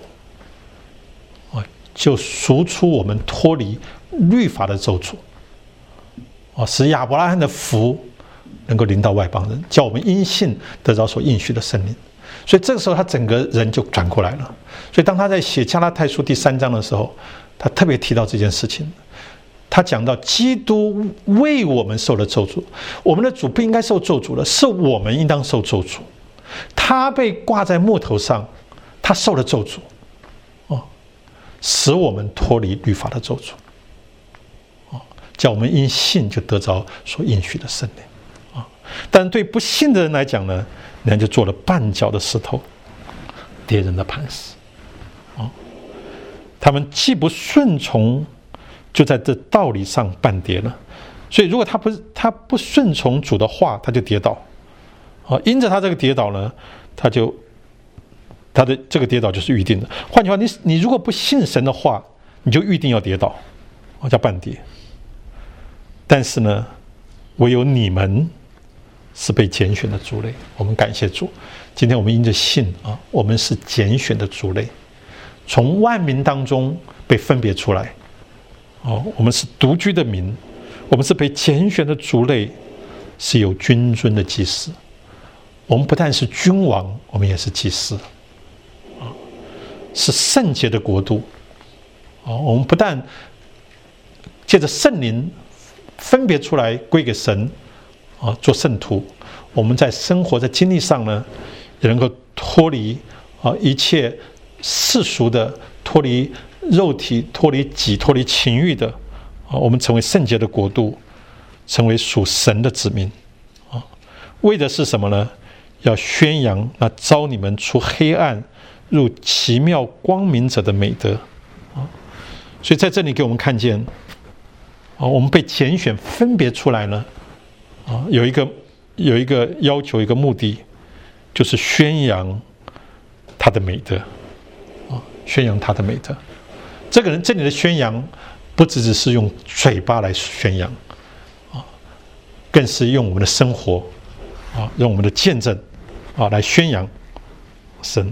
就赎出我们脱离律法的咒诅，使亚伯拉罕的福能够临到外邦人，叫我们因信得着所应许的圣灵。所以这个时候他整个人就转过来了。所以当他在写加拉太书第三章的时候，他特别提到这件事情。他讲到基督为我们受了咒诅，我们的主不应该受咒诅的，是我们应当受咒诅。他被挂在木头上，他受了咒诅，哦，使我们脱离律法的咒诅，哦，叫我们因信就得着所应许的圣灵，啊、哦！但对不信的人来讲呢，人家就做了绊脚的石头，敌人的磐石，哦，他们既不顺从，就在这道理上绊跌了。所以如果他不他不顺从主的话，他就跌倒。啊，因着他这个跌倒呢，他就他的这个跌倒就是预定的。换句话，你你如果不信神的话，你就预定要跌倒，啊，叫绊跌。但是呢，唯有你们是被拣选的族类，我们感谢主。今天我们因着信啊，我们是拣选的族类，从万民当中被分别出来。哦，我们是独居的民，我们是被拣选的族类，是有君尊的祭司。我们不但是君王，我们也是祭司，啊，是圣洁的国度，啊，我们不但借着圣灵分别出来归给神，啊，做圣徒，我们在生活在经历上呢，也能够脱离啊一切世俗的，脱离肉体，脱离己，脱离情欲的，啊，我们成为圣洁的国度，成为属神的子民，啊，为的是什么呢？要宣扬那召你们出黑暗入奇妙光明者的美德，啊，所以在这里给我们看见，啊，我们被拣选分别出来呢，啊，有一个有一个要求，一个目的，就是宣扬他的美德，啊，宣扬他的美德。这个人这里的宣扬，不只只是用嘴巴来宣扬，啊，更是用我们的生活，啊，用我们的见证，啊，来宣扬神。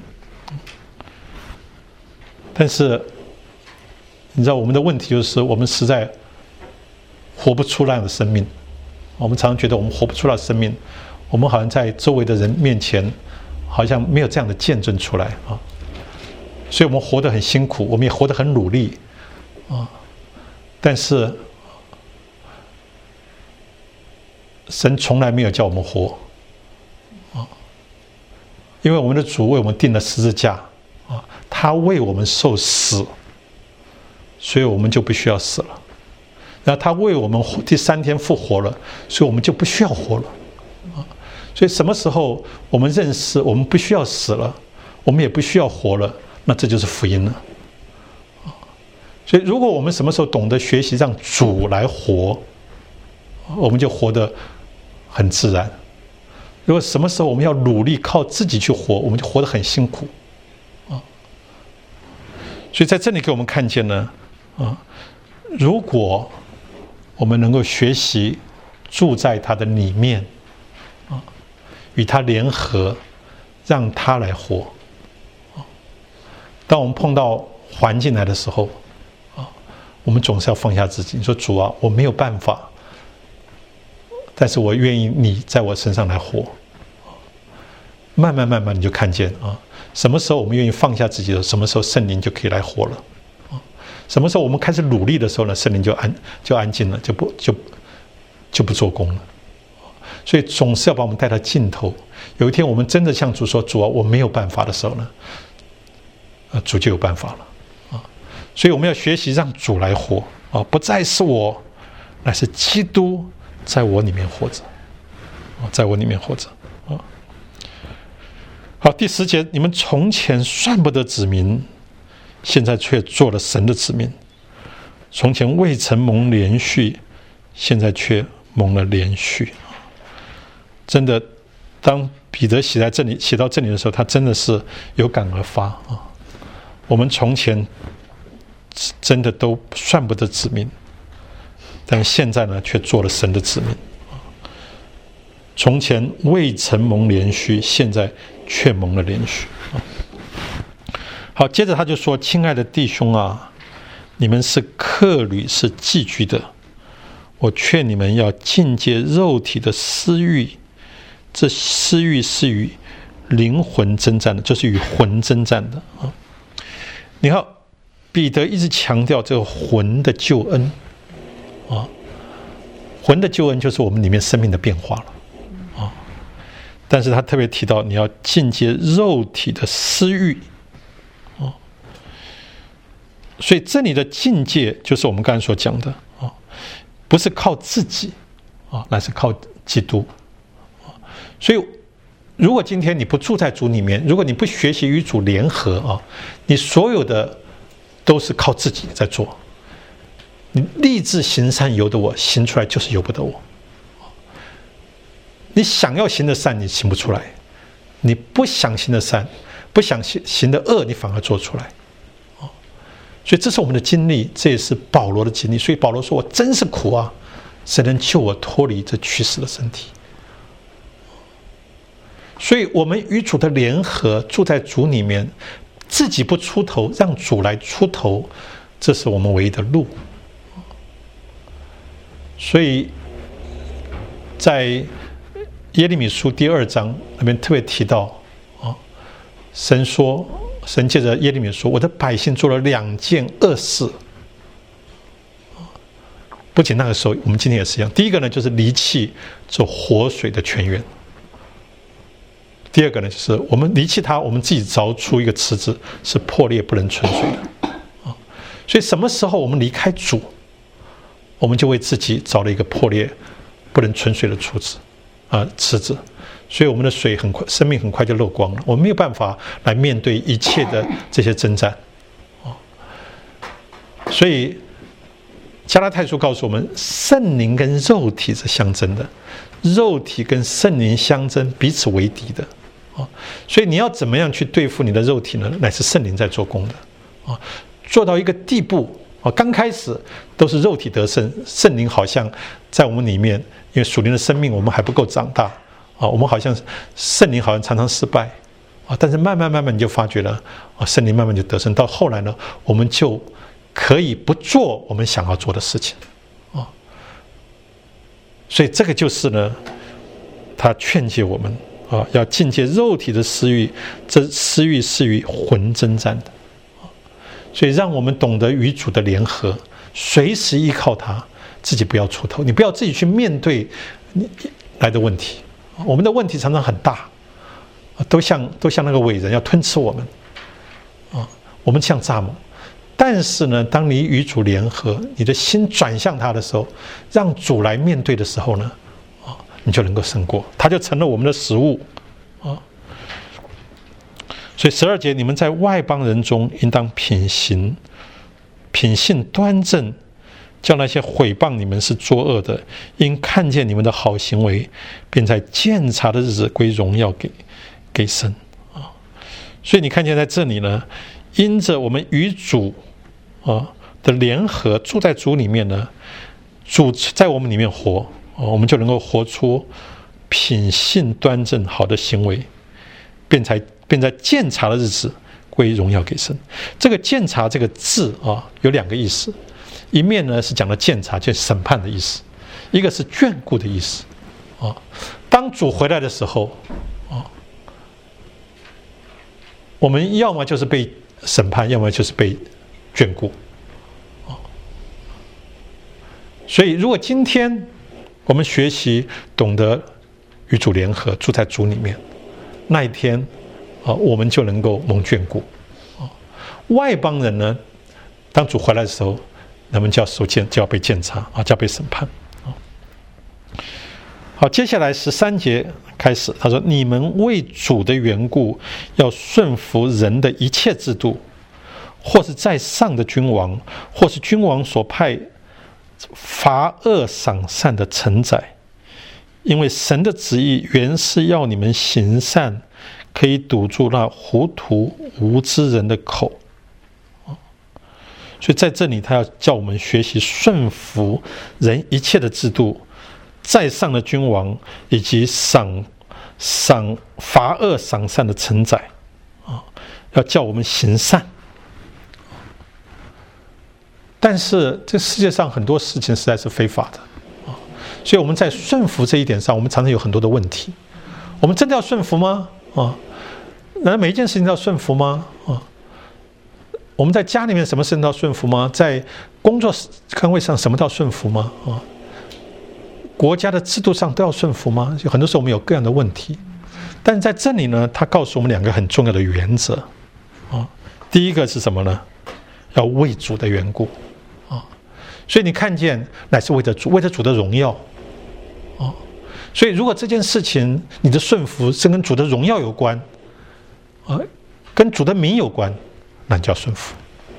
但是你知道我们的问题就是我们实在活不出那样的生命。我们常常觉得我们活不出来的生命，我们好像在周围的人面前好像没有这样的见证出来啊，所以我们活得很辛苦，我们也活得很努力啊，但是神从来没有叫我们活啊，因为我们的主为我们钉了十字架啊，他为我们受死，所以我们就不需要死了。然后他为我们第三天复活了，所以我们就不需要活了啊。所以什么时候我们认识我们不需要死了，我们也不需要活了，那这就是福音了啊。所以如果我们什么时候懂得学习让主来活，我们就活得很自然。如果什么时候我们要努力靠自己去活，我们就活得很辛苦啊。所以在这里给我们看见呢，啊，如果我们能够学习住在他的里面，啊，与他联合，让他来活，啊，当我们碰到环境来的时候，啊，我们总是要放下自己。你说主啊，我没有办法，但是我愿意你在我身上来活，啊， 慢慢慢慢你就看见啊，什么时候我们愿意放下自己的，什么时候圣灵就可以来活了啊。什么时候我们开始努力的时候呢，圣灵就安就安静了，就不就就不做工了。所以总是要把我们带到尽头。有一天我们真的向主说：“主啊，我没有办法”的时候呢，呃，主就有办法了啊。所以我们要学习让主来活啊，不再是我，乃是基督在我里面活着啊，在我里面活着啊。好，第十节，你们从前算不得子民，现在却做了神的子民；从前未曾蒙连续，现在却蒙了连续。真的，当彼得写在这里写到这里的时候，他真的是有感而发啊！我们从前真的都算不得子民，但现在呢，却做了神的子民。从前未曾蒙连续，现在却蒙了连续。好，接着他就说：“亲爱的弟兄啊，你们是客旅，是寄居的。我劝你们要禁戒肉体的私欲。这私欲是与灵魂征战的，就是与魂征战的啊！你看，彼得一直强调这个魂的救恩啊，魂的救恩就是我们里面生命的变化了啊。但是他特别提到你要禁戒肉体的私欲啊，所以这里的禁戒就是我们刚才所讲的啊，不是靠自己啊，乃是靠基督。所以，如果今天你不住在主里面，如果你不学习与主联合啊，你所有的都是靠自己在做。你立志行善由得我，行出来就是由不得我。你想要行的善，你行不出来；你不想行的善，不想行的恶，你反而做出来。所以这是我们的经历，这也是保罗的经历。所以保罗说：“我真是苦啊，谁能救我脱离这屈死的身体？”所以我们与主的联合，住在主里面，自己不出头，让主来出头，这是我们唯一的路。所以在耶利米书第二章那边特别提到啊，神说，神借着耶利米说：“我的百姓做了两件恶事。”不仅那个时候，我们今天也是一样。第一个呢，就是离弃这活水的泉源。第二个呢，就是我们离弃它，我们自己凿出一个池子，是破裂不能存水的啊。所以什么时候我们离开主，我们就为自己凿了一个破裂不能存水的池子啊池子。所以我们的水很快，生命很快就漏光了，我们没有办法来面对一切的这些征战啊。所以加拉太书告诉我们，圣灵跟肉体是相争的，肉体跟圣灵相争，彼此为敌的。所以你要怎么样去对付你的肉体呢？乃是圣灵在做工的啊，做到一个地步啊，刚开始都是肉体得胜，圣灵好像在我们里面，因为属灵的生命我们还不够长大啊，我们好像圣灵好像常常失败啊，但是慢慢慢慢你就发觉了啊，圣灵慢慢就得胜，到后来呢，我们就可以不做我们想要做的事情啊，所以这个就是呢，他劝诫我们。啊，要禁戒肉体的私欲，这私欲是与魂征战的，所以让我们懂得与主的联合，随时依靠他，自己不要出头，你不要自己去面对来的问题。我们的问题常常很大，都像都像那个伟人要吞吃我们，啊，我们像蚱蜢。但是呢，当你与主联合，你的心转向他的时候，让主来面对的时候呢，你就能够胜过，它就成了我们的食物啊。所以十二节，你们在外邦人中应当品行，品性端正，叫那些毁谤你们是作恶的，因看见你们的好行为，便在鉴察的日子归荣耀给给神啊。所以你看见在这里呢，因着我们与主啊的联合，住在主里面呢，主在我们里面活。我们就能够活出品性端正好的行为，便才便在鉴察的日子归荣耀给神。这个鉴察这个字啊，有两个意思，一面呢是讲的鉴察，就是审判的意思；一个是眷顾的意思啊。当主回来的时候啊， 我们要么就是被审判，要么就是被眷顾。所以，如果今天我们学习懂得与主联合，住在主里面，那一天啊，我们就能够蒙眷顾。外邦人呢，当主回来的时候，他们就要受监，就要被监察啊，就要被审判。好，接下来十三节开始，他说：“你们为主的缘故，要顺服人的一切制度，或是在上的君王，或是君王所派罚恶赏善的臣宰，因为神的旨意原是要你们行善，可以堵住那糊涂无知人的口。”所以在这里，他要叫我们学习顺服人一切的制度，在上的君王，以及赏赏罚恶赏善的臣宰，啊，要叫我们行善。但是这世界上很多事情实在是非法的，啊，所以我们在顺服这一点上，我们常常有很多的问题。我们真的要顺服吗？啊，难道每一件事情都要顺服吗？啊？我们在家里面什么事情都要顺服吗？在工作岗位上什么都要顺服吗？啊，国家的制度上都要顺服吗？有很多时候我们有各样的问题，但是在这里呢，他告诉我们两个很重要的原则啊。第一个是什么呢？要为主的缘故啊，所以你看见乃是为着主，为着主的荣耀啊。所以如果这件事情你的顺服是跟主的荣耀有关啊，跟主的名有关，那叫顺服。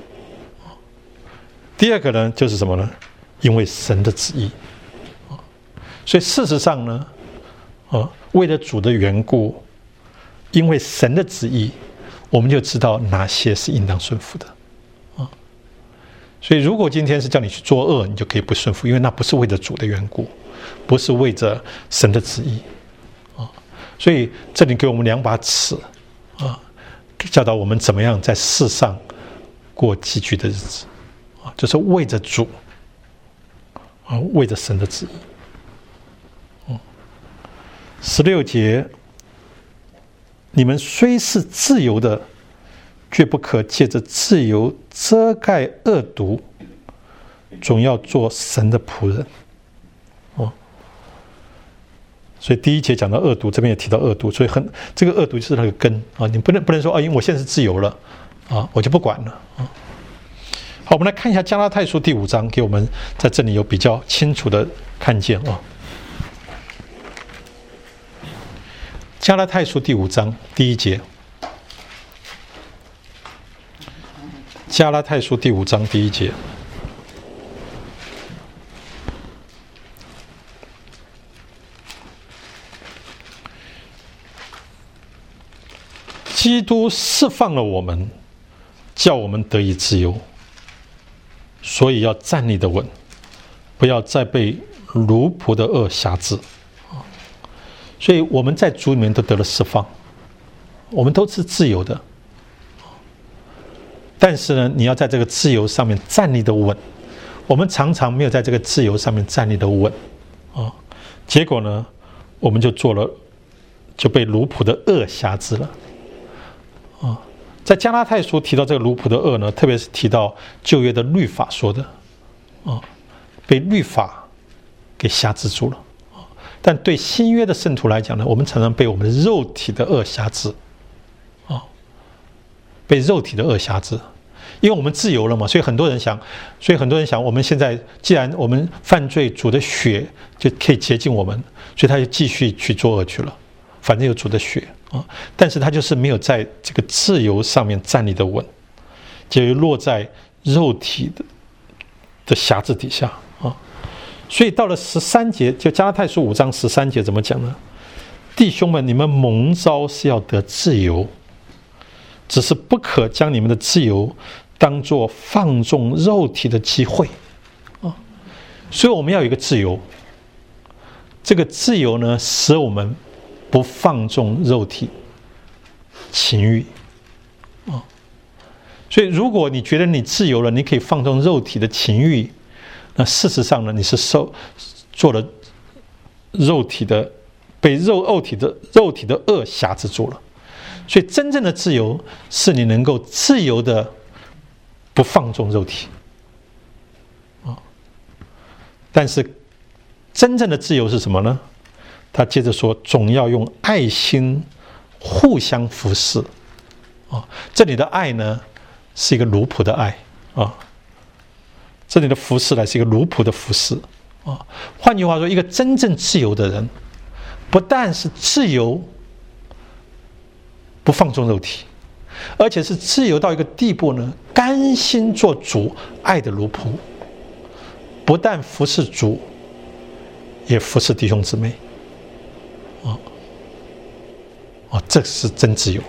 第二个呢，就是什么呢？因为神的旨意。所以事实上呢，啊，为了主的缘故，因为神的旨意，我们就知道哪些是应当顺服的。啊，所以如果今天是叫你去作恶，你就可以不顺服，因为那不是为了主的缘故，不是为着神的旨意。啊，所以这里给我们两把尺，啊，教导我们怎么样在世上过寄居的日子，啊，就是为着主，啊，为着神的旨意。嗯，十六节，你们虽是自由的，却不可借着自由遮盖恶毒，总要做神的仆人。哦，所以第一节讲到恶毒，这边也提到恶毒，所以很这个恶毒就是那个根啊，你不能不能说啊，因为我现在是自由了啊，我就不管了啊。好，我们来看一下加拉太书第五章，给我们在这里有比较清楚的看见啊。加拉太书第五章第一节，加拉太书第五章第一节。基督释放了我们，叫我们得以自由，所以要站立得稳，不要再被奴仆的恶辖制。所以我们在主里面都得了释放，我们都是自由的。但是呢，你要在这个自由上面站立得稳。我们常常没有在这个自由上面站立得稳啊，结果呢，我们就做了，就被奴仆的恶辖制了。啊，在加拉太书提到这个奴仆的恶呢，特别是提到旧约的律法说的，啊，被律法给辖制住了。但对新约的圣徒来讲呢，我们常常被我们的肉体的恶辖制，啊，被肉体的恶辖制，因为我们自由了嘛，所以很多人想，所以很多人想，我们现在既然我们犯罪，主的血就可以洁净我们，所以他就继续去作恶去了，反正有主的血啊，但是他就是没有在这个自由上面站立得稳，就落在肉体的的辖制底下啊。所以到了十三节，就加拉太书五章十三节怎么讲呢？弟兄们，你们蒙召是要得自由，只是不可将你们的自由当作放纵肉体的机会啊。所以我们要有一个自由，这个自由呢，使我们不放纵肉体情欲啊。所以如果你觉得你自由了，你可以放纵肉体的情欲，那事实上呢，你是受做了肉体的被肉肉体的肉体的恶辖制住了。 所以真正的自由是你能够自由的不放纵肉体啊。但是真正的自由是什么呢？他接着说，总要用爱心互相服侍啊。这里的爱呢，是一个奴仆的爱啊。这里的服侍呢，是一个奴仆的服侍啊。换句话说，一个真正自由的人，不但是自由不放纵肉体，而且是自由到一个地步呢，甘心做主爱的奴仆，不但服侍主，也服侍弟兄姊妹啊。哦，这是真自由。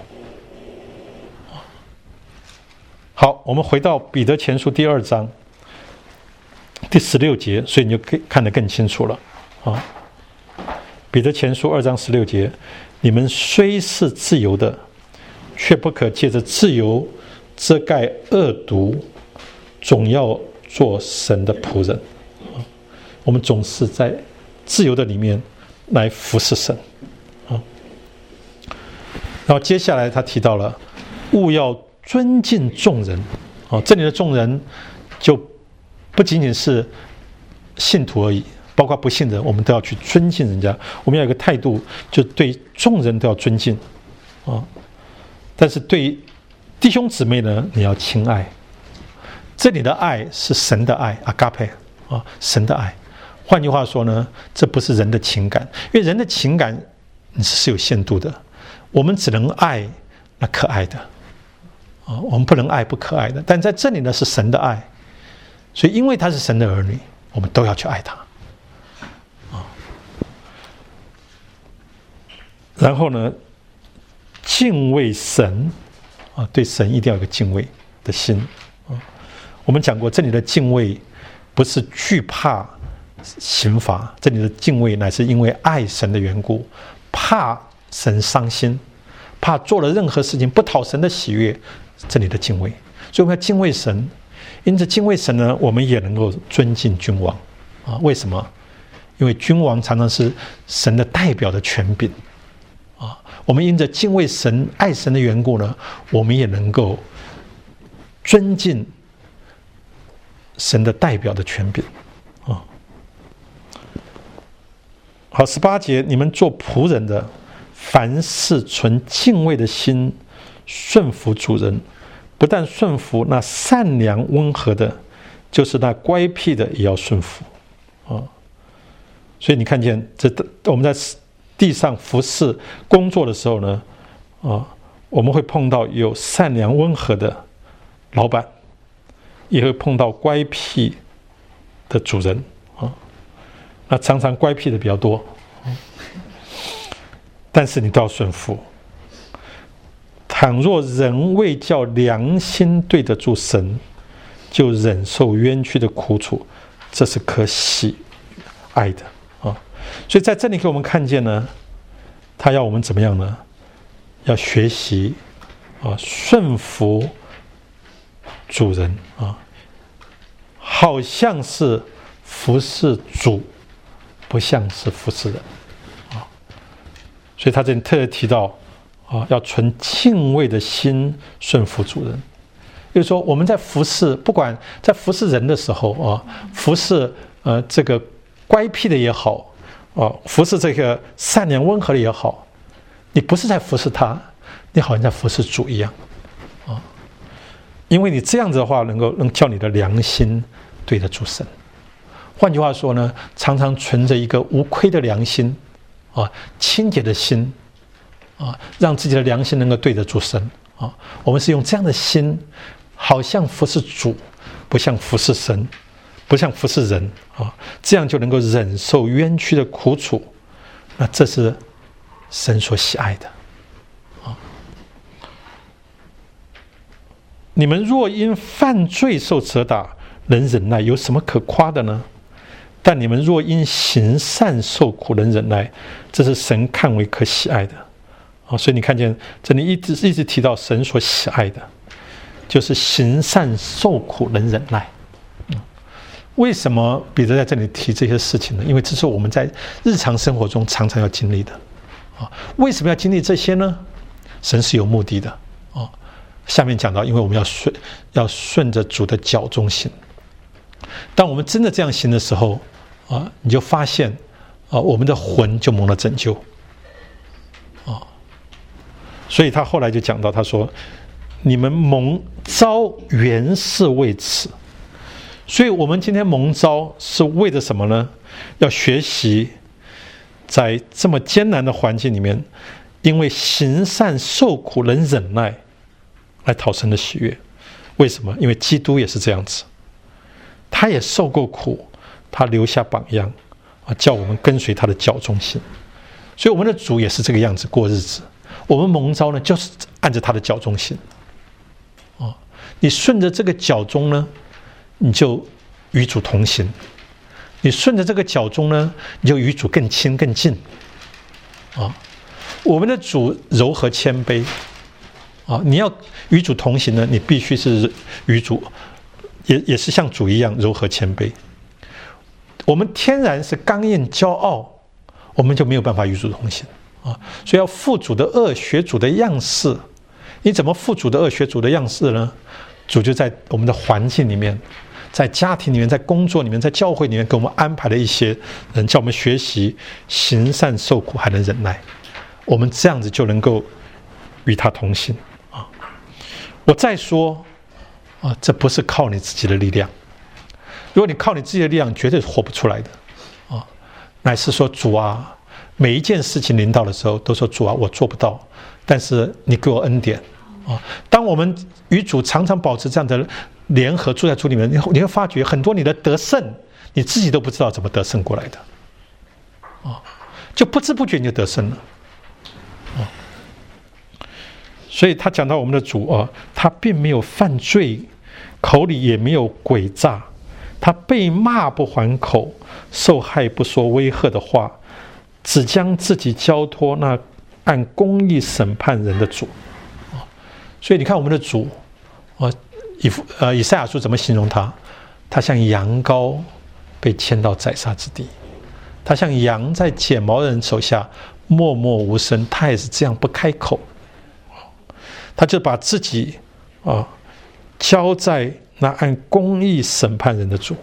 好，我们回到彼得前书第二章第十六节，所以你就可以看得更清楚了啊。彼得前书二章十六节，你们虽是自由的，却不可借着自由遮盖恶毒，总要做神的仆人。我们总是在自由的里面来服侍神啊。然后接下来他提到了务要尊敬众人啊，这里的众人就不仅仅是信徒而已，包括不信的，我们都要去尊敬人家。我们要有一个态度，就对众人都要尊敬啊。但是对弟兄姊妹呢，你要亲爱。这里的爱是神的爱，阿嘎佩啊，神的爱。换句话说呢，这不是人的情感，因为人的情感是有限度的，我们只能爱那可爱的啊，我们不能爱不可爱的。但在这里呢，是神的爱。所以因为他是神的儿女，我们都要去爱他啊。然后呢，敬畏神啊，对神一定要有个敬畏的心啊。我们讲过，这里的敬畏不是惧怕刑罚，这里的敬畏乃是因为爱神的缘故，怕神伤心，怕做了任何事情不讨神的喜悦，这里的敬畏。所以我们要敬畏神。因此敬畏神呢，我们也能够尊敬君王啊。为什么？因为君王常常是神的代表的权柄啊。我们因着敬畏神、爱神的缘故呢，我们也能够尊敬神的代表的权柄啊。好，十八节，你们做仆人的，凡事存敬畏的心，顺服主人。不但顺服那善良温和的，就是那乖僻的也要顺服啊。所以你看见这，我们在地上服侍工作的时候呢，啊，我们会碰到有善良温和的老板，也会碰到乖僻的主人啊。那常常乖僻的比较多，但是你都要顺服。倘若人未叫良心对得住神，就忍受冤屈的苦楚，这是可喜爱的啊。所以在这里给我们看见呢，他要我们怎么样呢？要学习啊，顺服主人啊，好像是服侍主，不像是服侍人啊。所以他这里特别提到。啊，要存敬畏的心顺服主人，也就是说，我们在服侍，不管在服侍人的时候啊，服侍呃这个乖僻的也好，啊，服侍这个善良温和的也好，你不是在服侍他，你好像在服侍主一样啊，因为你这样子的话，能够能叫你的良心对得住神。换句话说呢，常常存着一个无亏的良心啊，清洁的心。啊，让自己的良心能够对得住神啊！我们是用这样的心，好像服侍主，不像服侍神，不像服侍人啊，这样就能够忍受冤屈的苦楚。那这是神所喜爱的啊！你们若因犯罪受责打，能忍耐，有什么可夸的呢？但你们若因行善受苦，能忍耐，这是神看为可喜爱的。啊，所以你看见这里一直一直提到神所喜爱的，就是行善受苦能忍耐。嗯，为什么彼得在这里提这些事情呢？因为这是我们在日常生活中常常要经历的。啊，为什么要经历这些呢？ 神是有目的的啊。下面讲到，因为我们要顺要顺着主的脚中行。当我们真的这样行的时候啊，你就发现啊，我们的魂就蒙了拯救啊。所以他后来就讲到，他说：“你们蒙召原是为此。”所以我们今天蒙召是为了什么呢？要学习在这么艰难的环境里面，因为行善受苦能忍耐，来讨神的喜悦。为什么？因为基督也是这样子，他也受过苦，他留下榜样啊，叫我们跟随他的脚中行。所以我们的主也是这个样子过日子。我们蒙召呢，就是按着他的脚中行啊。你顺着这个脚中呢，你就与主同行；你顺着这个脚中呢，你就与主更亲更近啊。我们的主柔和谦卑啊，你要与主同行呢，你必须是与主也也是像主一样柔和谦卑。我们天然是刚硬骄傲，我们就没有办法与主同行啊。所以要负主的恶，学主的样式。你怎么负主的恶，学主的样式呢？主就在我们的环境里面，在家庭里面，在工作里面，在教会里面，给我们安排了一些人，叫我们学习行善受苦还能忍耐。我们这样子就能够与他同行啊！我再说啊，这不是靠你自己的力量。如果你靠你自己的力量，绝对是活不出来的啊！乃是说主啊，每一件事情临到的时候，都说主啊，我做不到，但是你给我恩典啊！当我们与主常常保持这样的联合，住在主里面，你会发觉很多你的得胜，你自己都不知道怎么得胜过来的啊！就不知不觉你就得胜了。所以他讲到我们的主啊，他并没有犯罪，口里也没有诡诈，他被骂不还口，受害不说威吓的话，只将自己交托那按公义审判人的主。所以你看我们的主啊，以呃以赛亚书怎么形容他？他像羊羔被牵到宰杀之地，他像羊在剪毛人手下默默无声，他也是这样不开口。他就把自己啊交在那按公义审判人的主，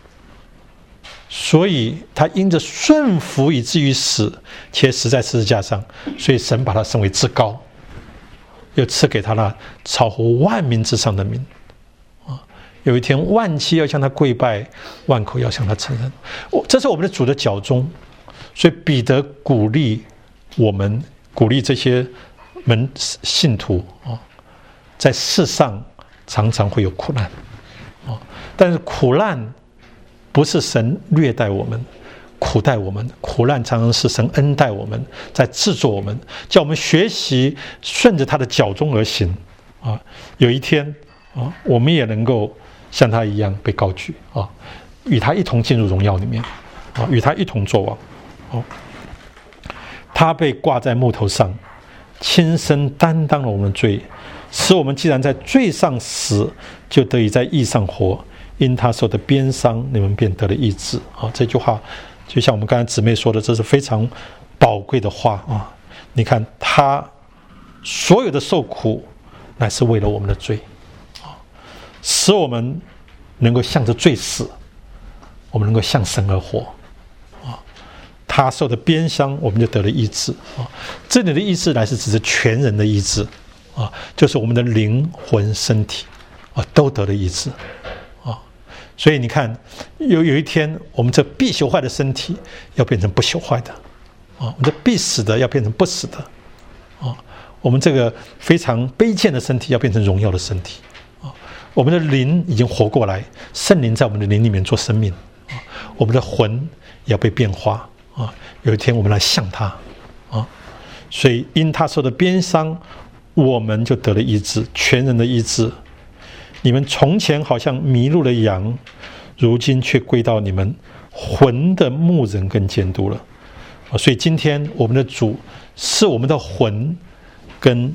所以他因着顺服以至于死，且死在十字架上，所以神把他升为至高，又赐给他那超乎万民之上的名啊！有一天万妻要向他跪拜，万口要向他承认。这是我们的主的脚中，所以彼得鼓励我们，鼓励这些门信徒啊，在世上常常会有苦难啊，但是苦难不是神虐待我们、苦待我们，苦难常常是神恩待我们，在制作我们，叫我们学习顺着他的脚中而行啊。有一天啊，我们也能够像他一样被高举啊，与他一同进入荣耀里面啊，与他一同作王啊。他被挂在木头上，亲身担当了我们的罪，使我们既然在罪上死，就得以在义上活。因他受的鞭伤，你们便得了医治。啊，这句话就像我们刚才姊妹说的，这是非常宝贵的话啊！你看，他所有的受苦，乃是为了我们的罪啊，使我们能够向着罪死，我们能够向神而活啊。他受的鞭伤，我们就得了医治啊。这里的医治乃是指着全人的医治啊，就是我们的灵魂、身体啊，都得了医治啊。所以你看，有有一天，我们这必朽坏的身体要变成不朽坏的啊，我们这必死的要变成不死的啊，我们这个非常卑贱的身体要变成荣耀的身体啊，我们的灵已经活过来，圣灵在我们的灵里面做生命啊，我们的魂也要被变化啊，有一天我们来像他啊，所以因他受的鞭伤，我们就得了医治，全人的医治。你们从前好像迷路的羊，如今却归到你们魂的牧人跟监督了。所以今天我们的主是我们的魂，跟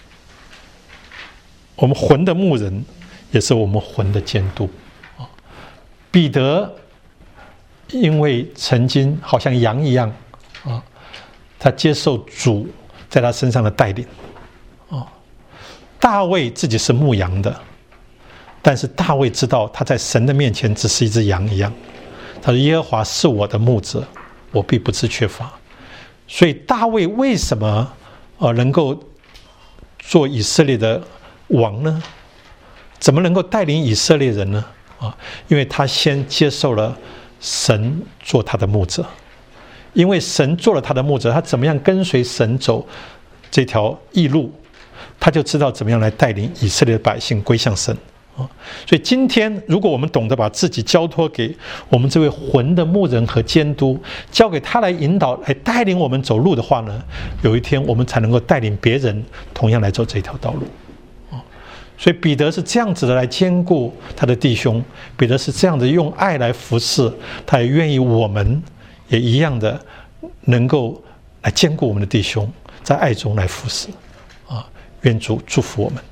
我们魂的牧人，也是我们魂的监督。彼得因为曾经好像羊一样啊，他接受主在他身上的带领大卫自己是牧羊的，但是大卫知道他在神的面前只是一只羊一样。他说：“耶和华是我的牧者，我必不致缺乏。”所以大卫为什么呃能够做以色列的王呢？怎么能够带领以色列人呢？啊，因为他先接受了神做他的牧者。因为神做了他的牧者，他怎么样跟随神走这条义路，他就知道怎么样来带领以色列的百姓归向神。所以今天如果我们懂得把自己交托给我们这位魂的牧人和监督，交给他来引导来带领我们走路的话呢，有一天我们才能够带领别人同样来走这条道路。所以彼得是这样子的来兼顾他的弟兄，彼得是这样的用爱来服侍，他也愿意我们也一样的能够来兼顾我们的弟兄，在爱中来服侍。啊，愿主祝福我们。